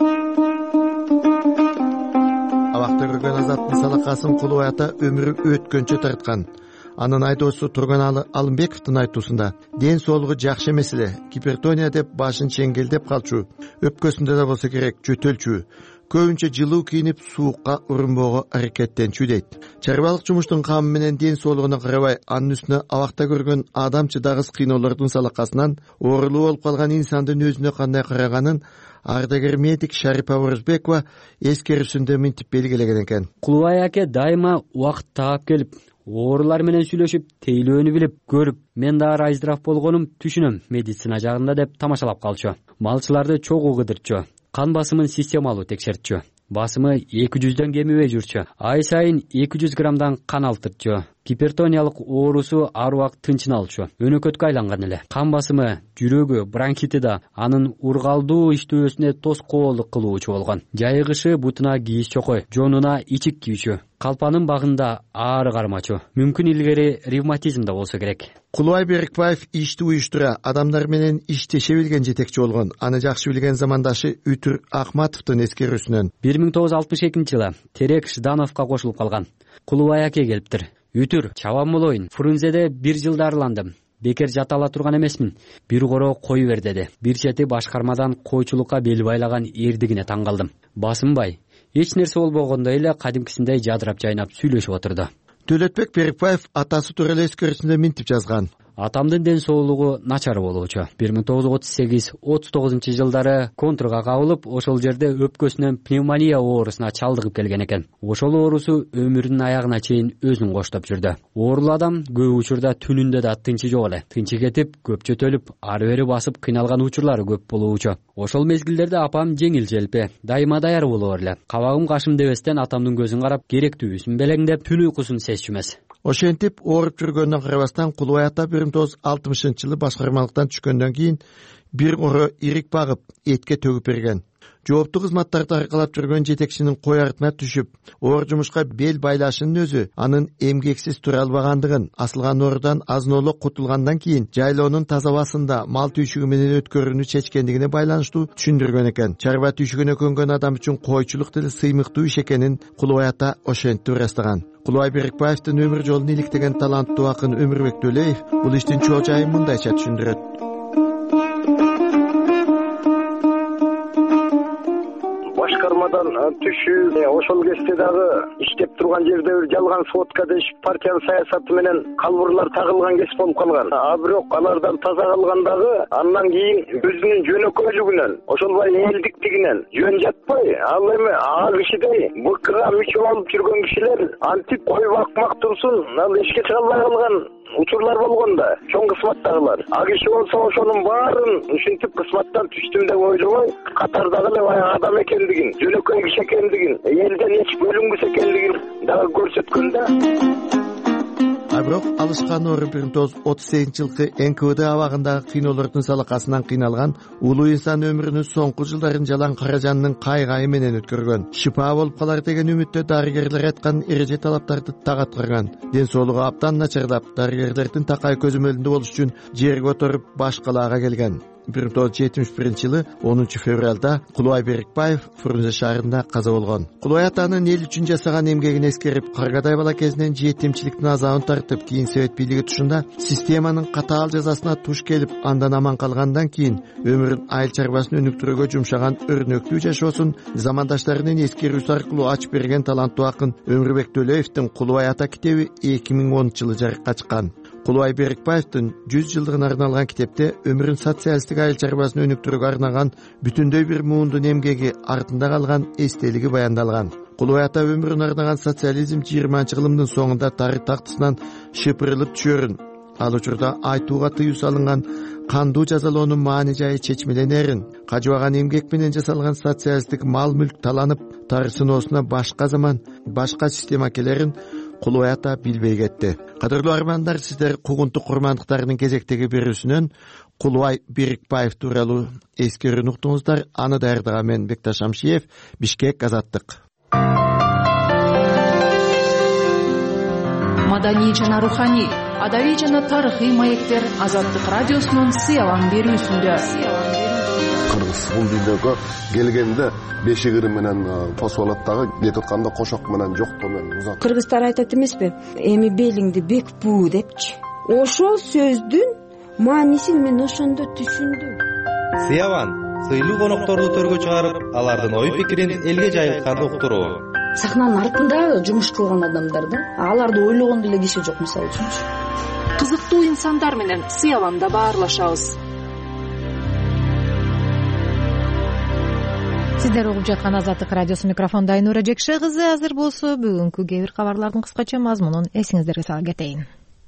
көргөн Азаттын салакасын Кулубай ата өмүрү өткөнчө тарткан. Анын айдоочусу Турганалы Алымбековдун айтуусунда ден соолугу жакшы эмес эле, гипертония деп башын чеңгелдеп калчу, өпкөсүндө да болсо керек жөтөлчү, көбүнчө жылуу кийинип суукка урунбоого аракеттенчү дейт. Чарбалык жумуштун камы менен ден соолугуна карабай, анын үстүнө абакта көргөн адамчы дагыс кыйноолордун салакасынан оорулуу болуп калган инсандын өзүнө кандай караганын ардагер медик Шарипа Орозбекова эскерүүсүндө мынтип белгилеген экен. Кулубай аке дайыма убакыт таап келип, оорулар менен сүйлөшүп, тейлөөнү билип, көрүп, мен да райздырак болгонум түшүнөм медицина жагында деп тамашалап калчу. Малчыларды чогуу кыдырчу, кан басымын системалуу текшертчү. Басымы 200дөн кемибей жүрчү. Ай сайын 200 граммдан кан алтырчу. Гипертониялык оорусу ар убакыт тынчыналчу. Өнөкөткө айланган эле. Кан басымы, жүрөгү, бронхити да анын ургалдуу иштөөсүнө тоскоолдук кылуучу болгон. Жайыгышы бутуна кийиз чокой, жонуна ичик кийүүчү. Калпанын багында аары кармачу. Мүмкүн илгери ревматизм да болсо керек. Кулубай Берикбаев ишти уюштура, адамдар менен иштеше билген жетекчи болгон. Аны жакшы билген замандашы Үтүр Акматовдун эскерүүсүнөн 1962-жылы Терек Ждановго кошулуп калган. Кулубай аке келиптир. Үтүр, чабан болоюн. Фрунзеде 1 жыл дарыландым. Бекер жата ала турган эмесмин. Бир коро кой бер деди. Бир чети башкармадан койчулукка бел байлаган эрдигине таң калдым. Басынбай, эч нерсе болбогондой эле кадимкисиндей жадырап жайнап сүйлөшүп отурду. Төлөтбек Берикбаев атасы тууралуу эскерүүсүндө мынтип жазган. Атамдын ден соолугу начар болуучу. 1938-39-жылдары контрга кабылып, ошол жерде өпкөсүнөн пневмония оорусуна чалдыгып келген экен. Ошол оорусу өмүрүнүн аягына чейин өзүн коштоп жүрдү. Оорулуу адам көп учурда түнүндө да тынчы жок эле. Тынчы кетип, көп жөтөлүп, ары бери басып кыйналган учурлары көп болуучу. Ошол мезгилдерде апам жеңил желпи, дайыма даяр боло берле. Кабагым кашым дебестен атамдын көзүн карап, керектүүсүн белеңдеп, түн уйкусун сезчү эмес. Ошентип ооруп жүргөнүнө карабастан Кулубай ата 1960-жылы башкармалыктан түшкөндөн кийин бир коро ирик багып, этке төгүп берген. Жооптуу кызматтарды аркалап жүргөн жетекчинин кой артына түшүп, оор жумушка бел байлашынын өзү анын эмгексиз тура албагандыгын, асылган оорудан азын-оло кутулгандан кийин жайлоонун таза абасында мал түйшүгү менен өткөрүүнү чечкендигине байланыштуу түшүндүргөн экен. Чарба түйшүгүнө көнгөн адам үчүн койчулук деле сыймыктуу иш экенин Кулубай ата ошентип ырастаган. Кулубай Берикбаевдин өмүр жолун иликтеген таланттуу акын Өмүрбек Төлөев бул иштин чоо жайын мындайча түшүндүрөт. Башкармадан түшүп, ошол кезде дагы иштеп турган жерде бир жалган сводка деш партиянын саясаты менен калбурлар тагылган кез болуп калган. Бирок алардан таза калгандагы андан кийин өзүнүн жөнөкөйлүгүнөн, ошолбай элдиктигинен жөн жатпай, ал эми а кишидей БКга мүчө болуп жүргөн кишилер антип кой бакмак турсун, ал эшикке чыга албай калган учурлар болгон да, чоң кысматтагылар. Киши болсо ошонун баарын ушинтип кысматтан түштүм деп ойлобой, катардагы эле баягы адам экендигин, жөнөкөй киши экендигин, элден эч бөлүнгүс экендигин дагы көрсөткөн да. Бирок алышкан орун 1938-жылкы НКВД абагындагы кыйноолордун салакасынан кыйналган улуу инсан өмүрүнүн соңку жылдарын жалаң каражанынын кайгайы менен өткөргөн. Шипа болуп калар деген үмүттө дарыгерлер айткан эреже талаптарды так аткарган. Ден соолугу абдан начарлап, дарыгерлердин такай көзөмөлүндө болуш үчүн жерге отуруп баш калаага келген. 1971-жылы 10 февралда Кулубай Берикбаев Фрунзе шаарында каза болгон. Кулубай атанын эл үчүн жасаган эмгегин эскерип, каргадай бала кезинен жетимчиликтин азабын тартып, кийин Совет бийлиги тушунда системанын катаал жазасына туш келип, андан аман калгандан кийин өмүрүн айыл чарбасын өнүктүрүүгө жумшаган өрнөктүү жашоосун замандаштарынын эскерүүсү аркылуу ачып берген таланттуу акын Өмүрбек Төлөевдин Кулубай ата китеби 2010-жылы жарыкка чыккан. Кулубай Берикбаевдин 100 жылдыгына арналган китепте өмүрүн социалисттик айыл чарбасын өнүктүрүүгө арнаган бүтүндөй бир муундун эмгеги, артында калган эстелиги баяндалган. Кулубай ата өмүрүн арнаган социализм 20-кылымдын соңунда тарых тактысынан шыпырылып түшөрүн, ал учурда айтууга тыюу салынган кандуу жазалоонун маани жайы чечмеленерин, кажыбаган эмгек менен жасалган социалисттик мал мүлк таланып, тарых сыноосуна башка заман, башка система келерин Кулубай ата билбей кетти. Кадырлуу армандар, сиздер кугунтук курмандыктарынын кезектеги берүүсүнөн Кулубай Берикбаев тууралуу эскерүүнү уктуңуздар. Аны даярдаган мен Бекташ Амшиев, Бишкек, Азаттык. Маданий жана руханий, адабий жана тарыхый маектер Азаттык радиосунун сыялан берүүсүндө. кыргыз бул дүйнөгө келгенде бешигири менен тосуп алат дагы кетип атканда кошок менен жоктоо менен узат. Кыргыздар айтат эмеспи, эми белиңди бек буу депчи. Ошол сөздүн маанисин мен ошондо түшүндүм. Сыяван сыйлуу конокторду төргө чыгарып, алардын ой пикирин элге жайылтканды уктуруу. Сахнанын артында жумуш кылган адамдар да, аларды ойлогон деле киши жок, мисалы үчүнчү. Кызыктуу инсандар менен Сыяванда баарлашабыз. Сиздер угуп жаткан Азаттык радиосу, микрофондо Айнура Жекше кызы. Азыр болсо бүгүнкү кээ бир кабарлардын кыскача мазмунун эсиңиздерге сала кетейин.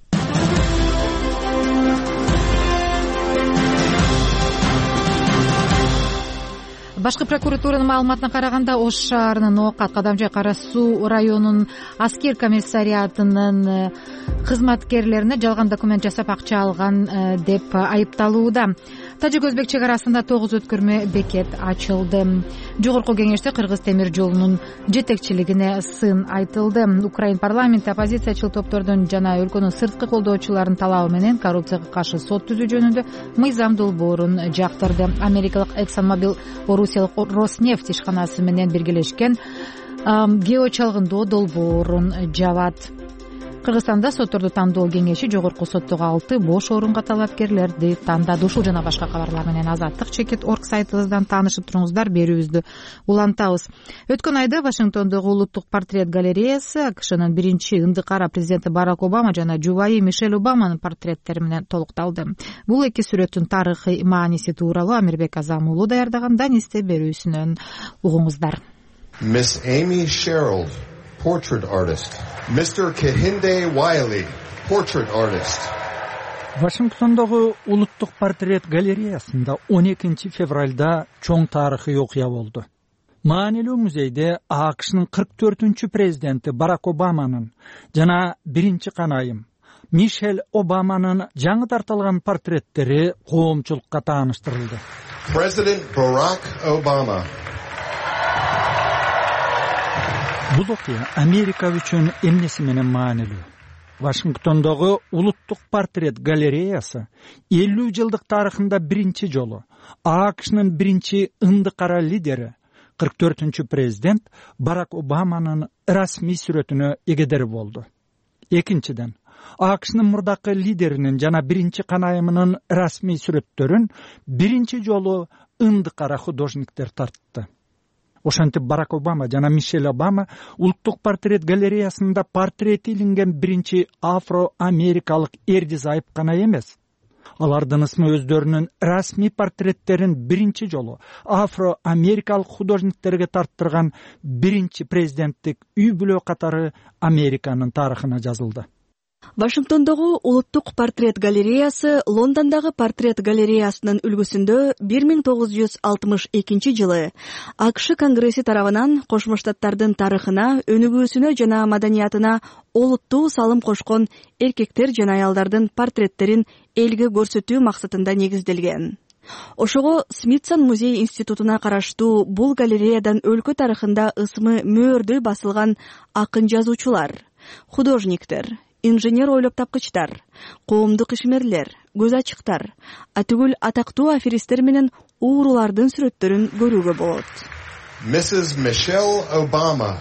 Башкы прокуратуранын маалыматына караганда, Ош шаарынын Ноокат, Кадамжай, Кара Суу районунун аскер комиссариатынын кызматкерлерине жалган документ жасап акча алган деп айыпталууда. Тажик Өзбек чек арасында 9 өткөрмө бекет ачылды. Жогорку кеңеште Кыргыз темир жолунун жетекчилигине сын айтылды. Украин парламенти оппозициячыл топтордун жана өлкөнүн сырткы колдоочуларынын талабы менен коррупцияга каршы сот түзүү жөнүндө мыйзам долбоорун жактырды. Америкалык ExxonMobil, Орусиялык Роснефть ишканасы менен биргелешкен геочалгындоо долбоорун жабат. Кыргызстанда сотторду тандоо кеңеши жогорку соттогу 6 бош орунга талапкерлерди тандады. Ушул жана башка кабарлар менен Азаттык.org сайтыбыздан таанышып туруңуздар, берүүбүздү улантабыз. Өткөн айда Вашингтондогу улуттук портрет галереясы АКШнын биринчи ындыкара президенти Барак Обама жана жубайы Мишель Обаманын портреттери менен толукталды. Бул эки сүрөттүн тарыхый мааниси тууралуу Амирбек Азам уулу даярдаган Данисте берүүсүнөн угуңуздар. Miss Amy Sherrill, portrait artist. Mr. Kehinde Wiley, portrait artist. Вашингтондогу улуттук портрет галереясында 12 февралда чоң тарыхый окуя болду. Маанилүү музейде АКШнын 44-чү президенти Барак Обаманын жана биринчи канайым Мишель Обаманын жаңы тартылган портреттери коомчулукка тааныштырылды. President Barack Obama. Бул окуя Америка үчүн эмнеси менен маанилүү? Вашингтондогу улуттук портрет галереясы 50 жылдык тарыхында биринчи жолу АКШнын биринчи ындыкара лидери 44-чү президент Барак Обаманын расмий сүрөтүнө эгедер болду. Экинчиден, АКШнын мурдакы лидеринин жана биринчи канайымынын расмий сүрөттөрүн биринчи жолу ындыкара художниктер тартты. Ошентип Барак Обама жана Мишель Обама улуттук портрет галереясында портрети илинген биринчи афро-америкалык эрдизайып гана эмес. Алардын ысмы өздөрүнүн расмий портреттерин биринчи жолу афро-америкалык художниктерге тарттырган биринчи президенттик үй бүлө катары Американын тарыхына жазылды. Вашингтондогу улуттук портрет галереясы Лондондогу портрет галереясынын үлгүсүндө 1962 жылы АКШ Конгресси тарабынан Кошмо Штаттардын тарыхына, өнүгүүсүнө жана маданиятына олуттуу салым кошкон эркектер жана аялдардын портреттерин элге көрсөтүү максатында негизделген. Ошого Смитсон музей институтуна караштуу бул галереядан өлкө тарыхында ысмы мөөрдөй басылган акын жазуучулар, художниктер, инженер ойлоп тапкычтар, коомдук ишмерлер, көз ачыктар, атүгүл атактуу аферистер менен уурулардын сүрөттөрүн көрүүгө болот. Mrs. Michelle Obama.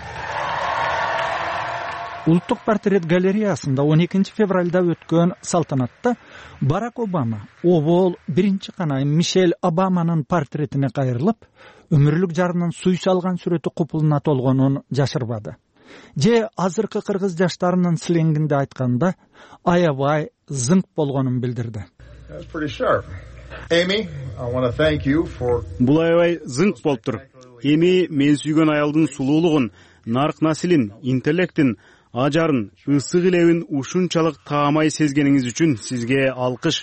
Улуттук портрет галереясында 12 февралда өткөн салтанатта Барак Обама обол биринчи канайым Мишель Обаманын портретине кайрылып, өмүрлүк жарынын суй салган сүрөтү купулуна толгонун жашырбады. Же азыркы кыргыз жаштарынын сленгинде айтканда, аябай зыңк болгонун билдирди. Бул аябай зыңк болуптур. Эми мен сүйгөн аялдын сулуулугун, нарк насилин, интеллектин, ажарын, ысык илебин ушунчалык таамай сезгениңиз үчүн сизге алкыш.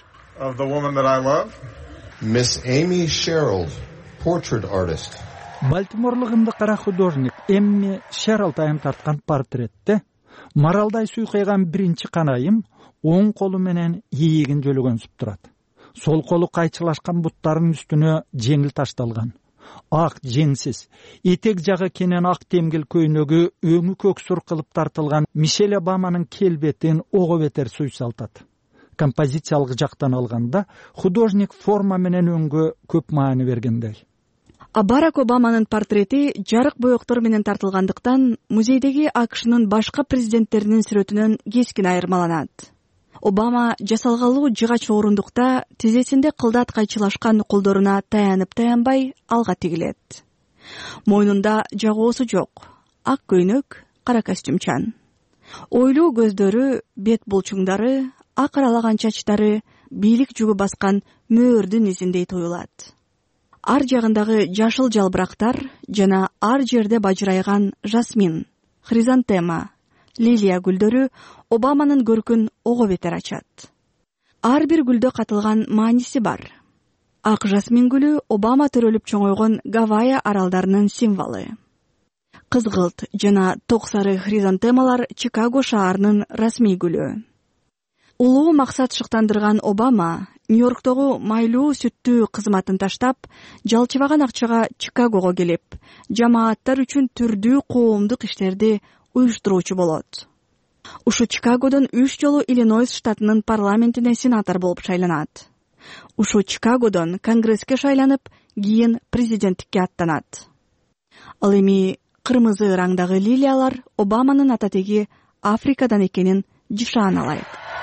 Miss Amy Sherrill, portrait artist. Балтиморлук ындыкара художник Эмми Шеррилл тайым тарткан портретте маралдай суйкайган биринчи канайым оң колу менен ийигин жөлөгөнсүп турат. Сол колу кайчылашкан буттарынын үстүнө жеңил ташталган. Ак жеңсиз, этек жагы кенен ак темгил көйнөгү өңү көксүр кылып тартылган Мишель Обаманын келбетин ого бетер суйсалтат. композициялык жактан алганда художник форма менен өңгө көп маани бергендей. Барак Обаманын портрети жарык боектор менен тартылгандыктан музейдеги АКШнын башка президенттеринин сүрөтүнөн кескин айырмаланат. Обама жасалгалуу жыгач орундукта тизесинде кылдат кайчылашкан колдоруна таянып-таянбай алга тигилет. Мойнунда жагоосу жок, ак көйнөк, кара костюмчан. Ойлуу көздөрү, бет булчуңдары, ак аралаган чачтары бийлик жүгү баскан мөөрдүн изиндей туюлат. Ар жагындагы жашыл жалбырактар жана ар жерде бажырайган жасмин, хризантема, лилия гүлдөрү Обаманын көркүн ого бетер ачат. Ар бир гүлдө катылган мааниси бар. Ак жасмин гүлү Обама төрөлүп чоңойгон Гавайи аралдарынын символу. Кызгылт жана ток сары хризантемалар Чикаго шаарынын расмий гүлү. Улуу максат шыктандырган Обама Нью-Йорктогу майлуу сүттүү кызматын таштап, жалчыбаган акчага Чикагого келип, жамааттар үчүн түрдүү коомдук иштерди уюштуруучу болот. Ушу Чикагодон 3 жолу Иллинойс штатынын парламентине сенатор болуп шайланат. Ушу Чикагодон Конгресске шайланып, кийин президенттикке аттанат. Ал эми кырмызы раңдагы лилиялар Обаманын ататеги Африкадан экенин жишаналайт.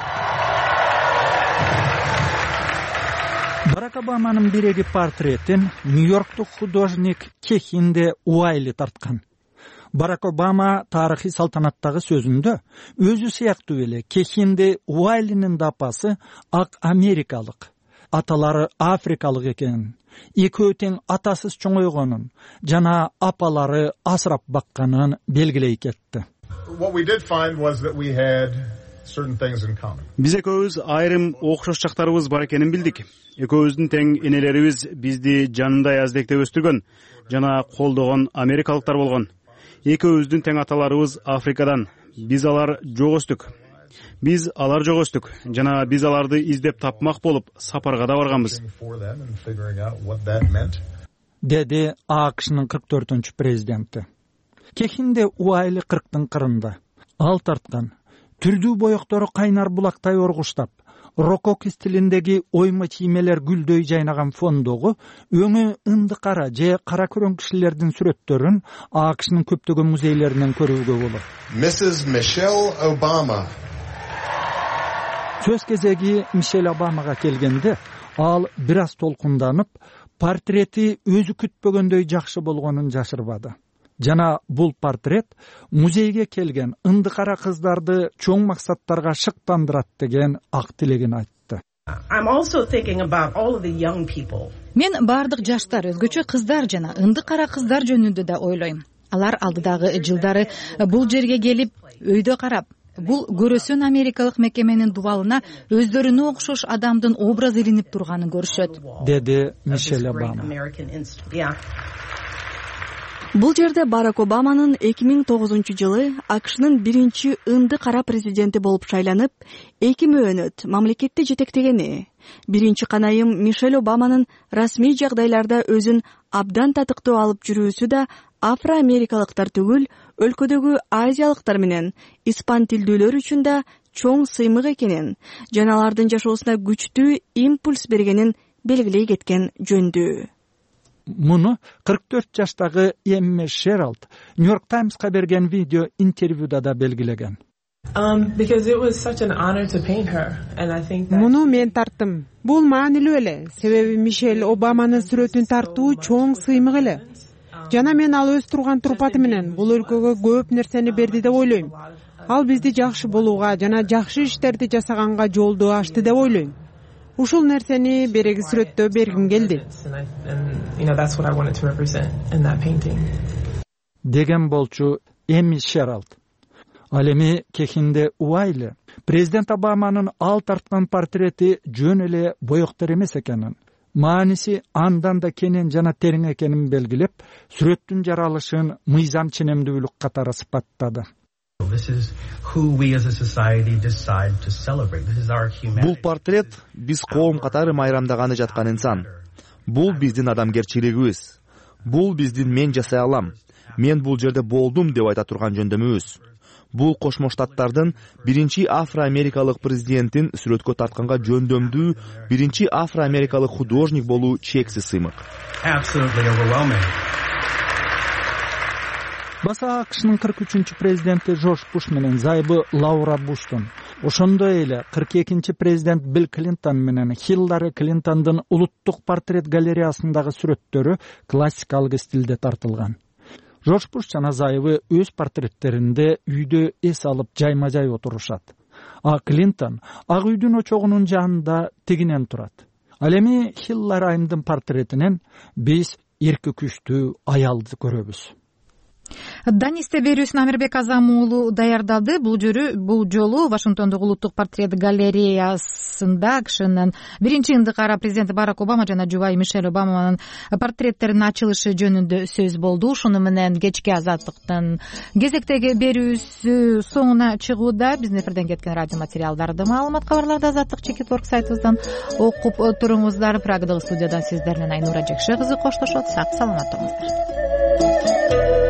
Барак Обаманын биреги портретин Нью-Йорктук художник Кехинде Уайли тарткан. Барак Обама тарыхый салтанаттагы сөзүндө өзү сыяктуу эле Кехинде Уайлинин да апасы ак америкалык, аталары африкалык экенин, экөө тең атасыз чоңойгонун жана апалары асырап бакканын белгилей кетти. Биз экөөбүз айрым окшош жактарыбыз бар экенин билдик. Экөөбүздүн тең энелерибиз бизди жанындай аздектеп өстүргөн жана колдогон америкалыктар болгон. Экөөбүздүн тең аталарыбыз Африкадан. Биз алар жок өстүк. Биз алар жок өстүк жана биз аларды издеп тапмак болуп сапарга да барганбыз. Деди АКШнын 44-чү президенти. Кехинде Уайли 40-тын кырында. Ал тарткан түрдүү боектору кайнар булактай оргуштап, рокок стилиндеги ойма чиймелер гүлдөй жайнаган фондогу өңү ынды кара же кара көрөң кишилердин сүрөттөрүн АКШнын көптөгөн музейлеринен көрүүгө болот. Mrs. Michelle Obama. Сөз кезеги Мишель Обамага келгенде, ал бир аз толкунданып, портрети өзү күтпөгөндөй жакшы болгонун жашырбады. Жана бул портрет музейге келген ынды кара кыздарды чоң максаттарга шыктандырат деген ак тилегин айтты. Мен бардык жаштар, өзгөчө кыздар жана ынды кара кыздар жөнүндө да ойлойм. Алар алдыдагы жылдары бул жерге келип, өйдө карап, бул көрөсөн америкалык мекеменин дубалына өздөрүнө окшош адамдын образы илинип турганын көрүшөт, деди Мишель Обама. Бул жерде Барак Обаманын 2009-жылы АКШнын биринчи ынды кара президенти болуп шайланып, 2 мөөнөт мамлекетти жетектегени, биринчи канайым Мишель Обаманын расмий жагдайларда өзүн абдан татыктуу алып жүрүүсү да афро-америкалыктар түгүл, өлкөдөгү азиялыктар менен испан тилдүүлөр үчүн да чоң сыймык экенин, жана алардын жашоосуна күчтүү импульс бергенин белгилей кеткен жөндүү. Муну 44 жаштагы Эмми Шералд Нью-Йорк Таймска берген видео интервьюда да белгилеген. Муну мен тарттым. Бул маанилүү эле, себеби Мишель Обаманын сүрөтүн тартуу чоң сыймык эле. Жана мен ал өз турган турпаты менен бул өлкөгө көп нерсени берди деп ойлойм. Ал бизди жакшы болууга жана жакшы иштерди жасаганга жолду ачты деп ойлойм. Ушул нерсени береги сүрөттө бергим келди. Деген болчу Эмми Шералд. Ал эми Кехинде Уайли президент Обаманын ал тарткан портрети жөн эле боектор эмес экенин, мааниси андан да кенен жана терең экенин белгилеп, сүрөттүн жаралышын мыйзам ченемдүүлүк катары сыпаттады. Бул портрет биз коом катары майрамдаганы жаткан инсан. Бул биздин адамгерчилигибиз. Бул биздин мен жасай алам, мен бул жерде болдум деп айта турган жөндөмүбүз. Бул Кошмо Штаттардын биринчи афро-америкалык президентин сүрөткө тартканга жөндөмдүү биринчи афро-америкалык художник болуу чексиз сыймык. Баса АКШнын 43-чү президенти Жорж Буш менен зайыбы Лаура Буштун, ошондой эле 42-чи президент Билл Клинтон менен Хиллари Клинтондун улуттук портрет галереясындагы сүрөттөрү классикалык стилде тартылган. Жорж Буш жана зайыбы өз портреттеринде үйдө эс алып жайма-жай отурушат. А Клинтон ак үйдүн очогунун жанында тигинен турат. Ал эми Хиллари айымдын портретинен биз эрки күчтүү аялды көрөбүз. Данисте берүүсүн Амирбек Азам уулу даярдады. Бул жолу Вашингтондогу улуттук портрет галереясында АКШнын биринчи ындыкара президенти Барак Обама жана жубайы Мишель Обаманын портреттеринин ачылышы жөнүндө сөз болду. Ушуну менен кечки Азаттыктын кезектеги берүүсү соңуна чыгууда. Биздин эфирден кеткен радио материалдарды, маалымат, кабарларды Азаттык Чекит.org сайтыбыздан окуп туруңуздар. Прагадагы студиядан сиздер менен Айнура Жекше кызы коштошот. Сак саламат туруңуздар.